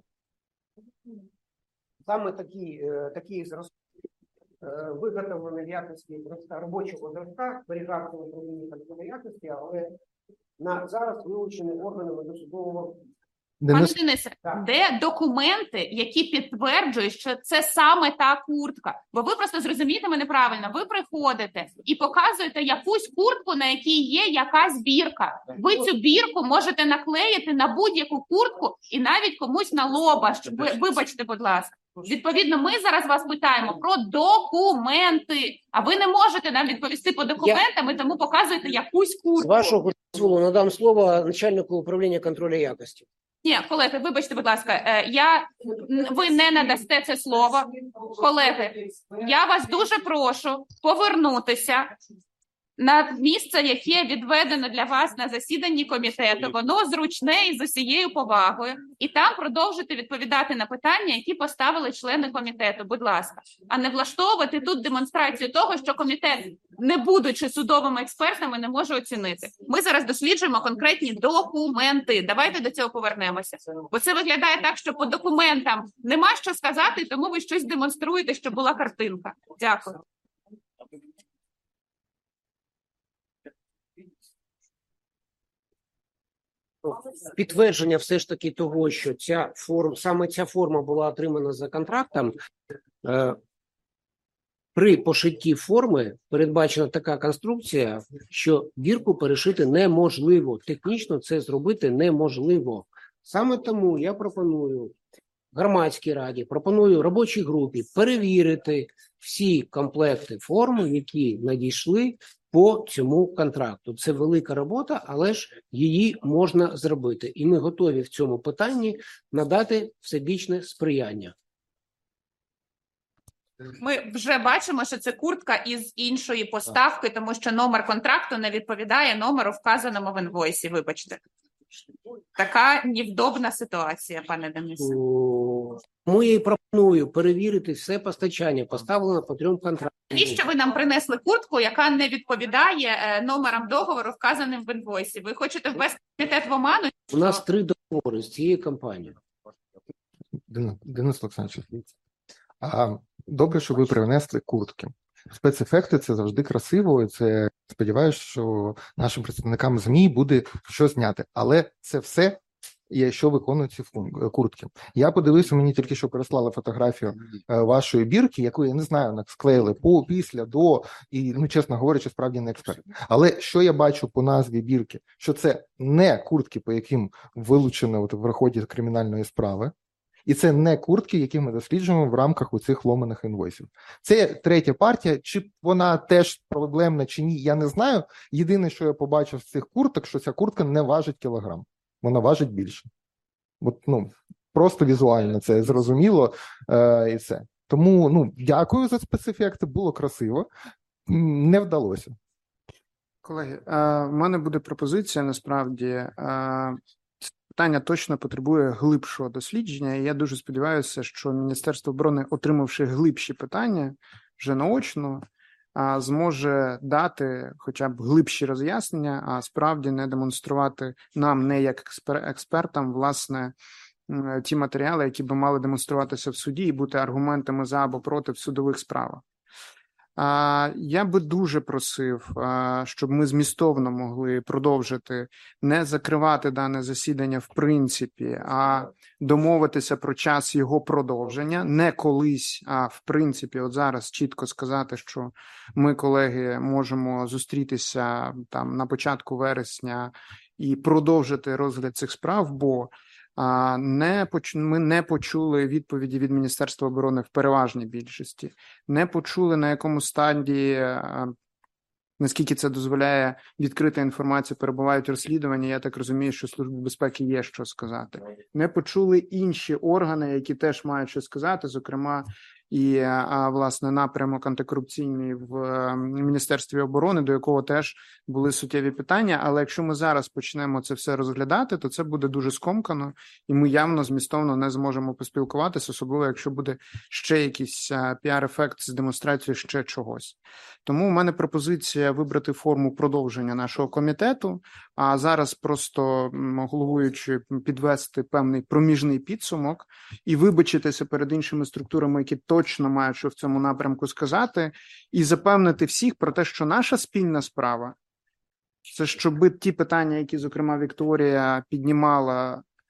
Саме такі, е, такі зразки е, виготовлені в якості зразка, робочого зразка, зберігався в управлінні контролю якості, але на зараз вилучені органами досудового Денис, Пане Денисе, де документи, які підтверджують, що це саме та куртка? Бо ви просто зрозумієте мене правильно. Ви приходите і показуєте якусь куртку, на якій є якась бірка. Ви цю бірку можете наклеїти на будь-яку куртку і навіть комусь на лоба. Щоб ви, вибачте, будь ласка. Відповідно, ми зараз вас питаємо про документи, а ви не можете нам відповісти по документам, і тому показуєте якусь З куртку. вашого дозволу надам слово начальнику управління контролю якості. Ні, колеги, вибачте, будь ласка, е, я, ви не надасте це слово. Колеги, я вас дуже прошу повернутися на місце, яке відведено для вас на засіданні комітету. Воно зручне і з усією повагою. І там продовжити відповідати на питання, які поставили члени комітету, будь ласка. А не влаштовувати тут демонстрацію того, що комітет, не будучи судовими експертами, не може оцінити. Ми зараз досліджуємо конкретні документи. Давайте до цього повернемося. Бо це виглядає так, що по документам нема що сказати, тому ви щось демонструєте, що була картинка. Дякую. Підтвердження все ж таки того, що ця форма, саме ця форма була отримана за контрактом. Е, при пошитті форми передбачена така конструкція, що бірку перешити неможливо. Технічно це зробити неможливо. Саме тому я пропоную громадській раді, пропоную робочій групі перевірити всі комплекти форми, які надійшли по цьому контракту. Це велика робота, але ж її можна зробити. І ми готові в цьому питанні надати всебічне сприяння. Ми вже бачимо, що це куртка із іншої поставки, тому що номер контракту не відповідає номеру, вказаному в інвойсі, вибачте. Така невдобна ситуація, пане Денисе. Тому я і пропоную перевірити все постачання, поставлено по трьом контрактам. Навіщо ви нам принесли куртку, яка не відповідає е, номерам договору, вказаним в інвойсі? Ви хочете ввести комітет в оману? У нас три договори з цією компанією. Денис, Денис Олександрович, а добре, що ви принесли куртки. Спецефекти – це завжди красиво, і це, сподіваюся, що нашим представникам ЗМІ буде що зняти. Але це все є, що виконують ці куртки. Я подивився, мені тільки що переслали фотографію вашої бірки, яку, я не знаю, як склеїли по, після, до, і, ну, чесно говорячи, справді не експерт. Але що я бачу по назві бірки? Що це не куртки, по яким вилучено от, в ході кримінальної справи, і це не куртки, які ми досліджуємо в рамках оцих ломаних інвойсів. Це третя партія. Чи вона теж проблемна, чи ні, я не знаю. Єдине, що я побачив з цих курток, що ця куртка не важить кілограм. Вона важить більше. От, ну, просто візуально це зрозуміло. Е, і це. Тому, ну, дякую за спецефекти, було красиво. Не вдалося. Колеги, е, в мене буде пропозиція, насправді, е, питання точно потребує глибшого дослідження, і я дуже сподіваюся, що Міністерство оборони, отримавши глибші питання вже наочно, зможе дати хоча б глибші роз'яснення, а справді не демонструвати нам, не як експертам, власне, ті матеріали, які би мали демонструватися в суді і бути аргументами за або проти в судових справах. Я би дуже просив, щоб ми змістовно могли продовжити, не закривати дане засідання в принципі, а домовитися про час його продовження, не колись, а в принципі, от зараз чітко сказати, що ми, колеги, можемо зустрітися там на початку вересня і продовжити розгляд цих справ, бо А не поч... ми не почули відповіді від Міністерства оборони в переважній більшості, не почули, на якому стадії, наскільки це дозволяє відкрита інформація, перебувають розслідування. Я так розумію, що Службі безпеки є що сказати. Не почули інші органи, які теж мають що сказати, зокрема, і, а, власне, напрямок антикорупційний в Міністерстві оборони, до якого теж були суттєві питання. Але якщо ми зараз почнемо це все розглядати, то це буде дуже скомкано, і ми явно змістовно не зможемо поспілкуватися, особливо якщо буде ще якийсь піар-ефект з демонстрацією ще чогось. Тому у мене пропозиція вибрати форму продовження нашого комітету, а зараз просто головуючи підвести певний проміжний підсумок і вибачитися перед іншими структурами, які точно мають що в цьому напрямку сказати, і запевнити всіх про те, що наша спільна справа – це щоб ті питання, які, зокрема, Вікторія піднімала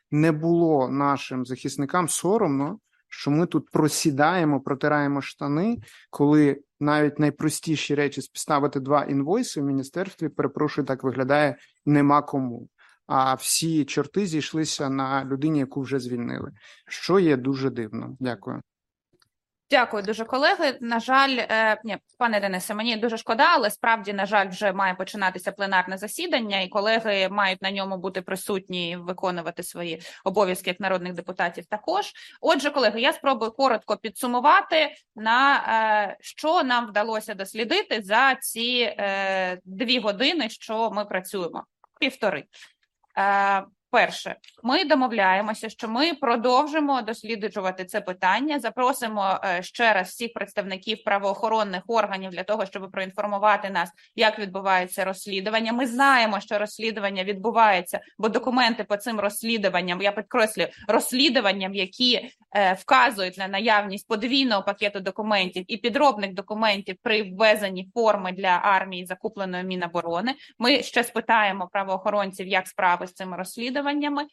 не було нашим захисникам соромно, що ми тут просідаємо, протираємо штани, коли навіть найпростіші речі співставити два інвойси в міністерстві, перепрошую, так виглядає, нема кому. А всі чорти зійшлися на людині, яку вже звільнили, що є дуже дивно. Дякую. Дякую дуже, колеги. На жаль, е, ні, пане Денисе, мені дуже шкода, але справді, на жаль, вже має починатися пленарне засідання, і колеги мають на ньому бути присутні і виконувати свої обов'язки як народних депутатів також. Отже, колеги, я спробую коротко підсумувати, на е, що нам вдалося дослідити за ці е, дві години, що ми працюємо. Півтори. Е, Перше, ми домовляємося, що ми продовжимо досліджувати це питання, запросимо ще раз всіх представників правоохоронних органів для того, щоб проінформувати нас, як відбувається розслідування. Ми знаємо, що розслідування відбувається, бо документи по цим розслідуванням, я підкреслюю, розслідуванням, які е, вказують на наявність подвійного пакету документів і підробних документів при ввезенні форми для армії, закупленої Міноборони. Ми ще спитаємо правоохоронців, як справи з цими розслідуваннями.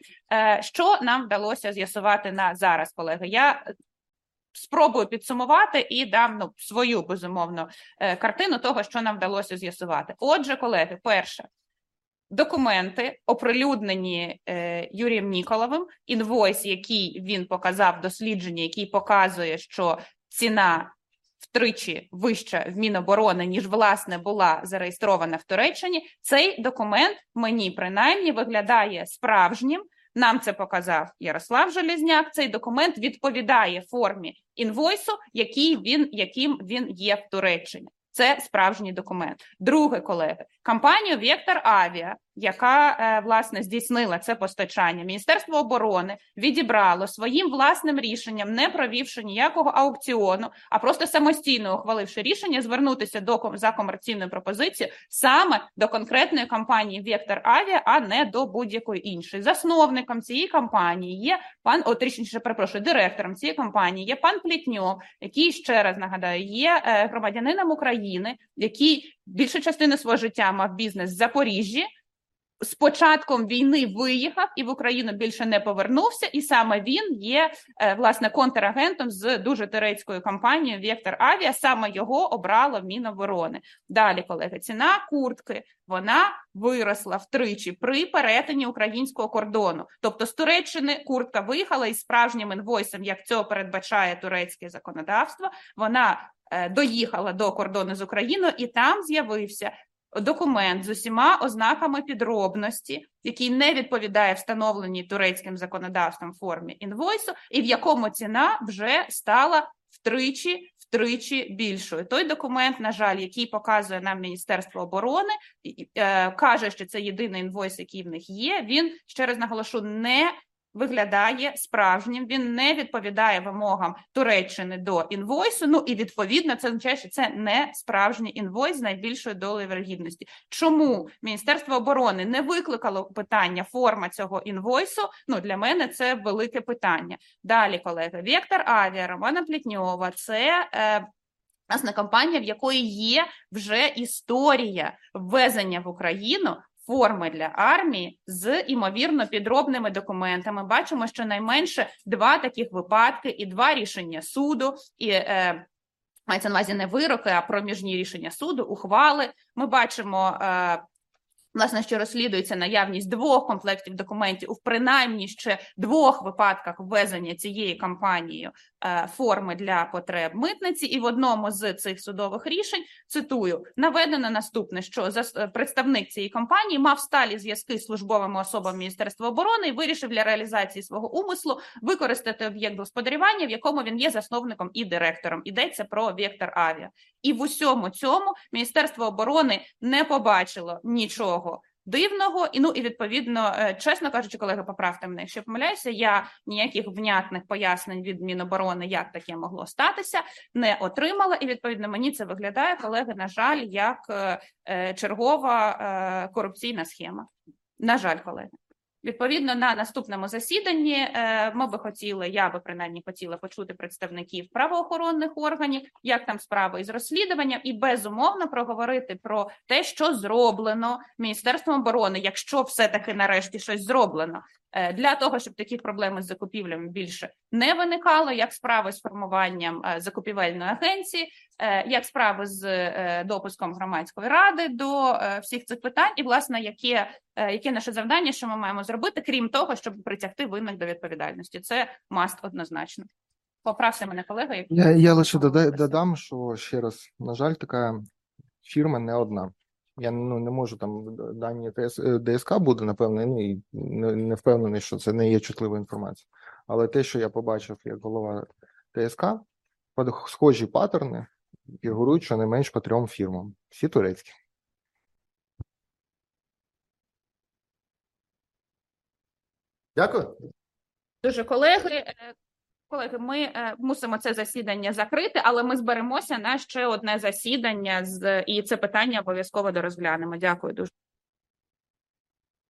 Що нам вдалося з'ясувати на зараз, колеги? Я спробую підсумувати і дам ну, свою, безумовно, картину того, що нам вдалося з'ясувати. Отже, колеги, перше, документи, оприлюднені е, Юрієм Ніколовим, інвойс, який він показав, дослідження, який показує, що ціна втричі вища в Міноборони, ніж, власне, була зареєстрована в Туреччині, цей документ мені, принаймні, виглядає справжнім. Нам це показав Ярослав Железняк. Цей документ відповідає формі інвойсу, який він, яким він є в Туреччині. Це справжній документ. Друге, колеги, компанію «Вектор Авіа», яка, власне, здійснила це постачання, Міністерство оборони відібрало своїм власним рішенням, не провівши ніякого аукціону, а просто самостійно ухваливши рішення звернутися до, за комерційною пропозицією саме до конкретної компанії «Вектор Авіа», а не до будь-якої іншої. Засновником цієї компанії є пан, о, трішніше, перепрошую, директором цієї компанії є пан Плітньов, який, ще раз нагадаю, є е, громадянином України, який більшу частину свого життя мав бізнес в Запоріжжі, з початком війни виїхав і в Україну більше не повернувся, і саме він є, власне, контрагентом з дуже турецькою компанією «Вектор Авіа», саме його обрало Міноборони. Далі, колеги, ціна куртки, вона виросла втричі при перетині українського кордону. Тобто з Туреччини куртка виїхала із справжнім інвойсом, як цього передбачає турецьке законодавство, вона е, доїхала до кордону з Україною, і там з'явився документ з усіма ознаками підробності, який не відповідає встановленій турецьким законодавством формі інвойсу, і в якому ціна вже стала втричі, втричі більшою. Той документ, на жаль, який показує нам Міністерство оборони, е, каже, що це єдиний інвойс, який в них є, він, ще раз наголошу, не виглядає справжнім, він не відповідає вимогам Туреччини до інвойсу, ну і відповідно це означає, що це не справжній інвойс з найбільшою долею вірогідності. Чому Міністерство оборони не викликало питання форма цього інвойсу? Ну, для мене це велике питання. Далі, колеги, «Вектор Авіа» Романа Плітньова – це е, власне компанія, в якої є вже історія ввезення в Україну форми для армії з, імовірно, підробними документами. Бачимо, що найменше два таких випадки і два рішення суду, і е, мається на увазі не вироки, а проміжні рішення суду, ухвали. Ми бачимо, е, власне, що розслідується наявність двох комплектів документів у принаймні ще двох випадках ввезення цією компанією е, форми для потреб митниці. І в одному з цих судових рішень, цитую, наведено наступне, що за, представник цієї компанії мав сталі зв'язки з службовими особами Міністерства оборони і вирішив для реалізації свого умислу використати об'єкт господарювання, в якому він є засновником і директором. Йдеться про «Вектор Авіа». І в усьому цьому Міністерство оборони не побачило нічого дивного, і, ну, і відповідно, чесно кажучи, колеги, поправте мене, якщо я помиляюся, я ніяких внятних пояснень від Міноборони, як таке могло статися, не отримала, і, відповідно, мені це виглядає, колеги, на жаль, як е, чергова е, корупційна схема. На жаль, колеги. Відповідно, на наступному засіданні е, ми би хотіли, я би принаймні хотіла почути представників правоохоронних органів, як там справи із розслідуванням, і безумовно проговорити про те, що зроблено Міністерством оборони, якщо все-таки нарешті щось зроблено, е, для того, щоб таких проблем із закупівлями більше не виникало, як справи з формуванням е, закупівельної агенції, е, як справи з е, допуском громадської ради до е, всіх цих питань, і, власне, яке Яке наше завдання, що ми маємо зробити, крім того, щоб притягти винних до відповідальності? Це маст однозначно. Поправте мене, колега. Як... Я, я лише дода- додам, що ще раз, на жаль, така фірма не одна. Я ну, не можу там дані ТС, ДСК буде, напевно, ну, і не, не впевнений, що це не є чутлива інформація. Але те, що я побачив як голова ТСК, схожі паттерни фігурують щонайменш по трьом фірмам. Всі турецькі. Дякую. Дуже, колеги. Е, Колеги, ми е, мусимо це засідання закрити, але ми зберемося на ще одне засідання, з і це питання обов'язково дорозглянемо. Дякую дуже.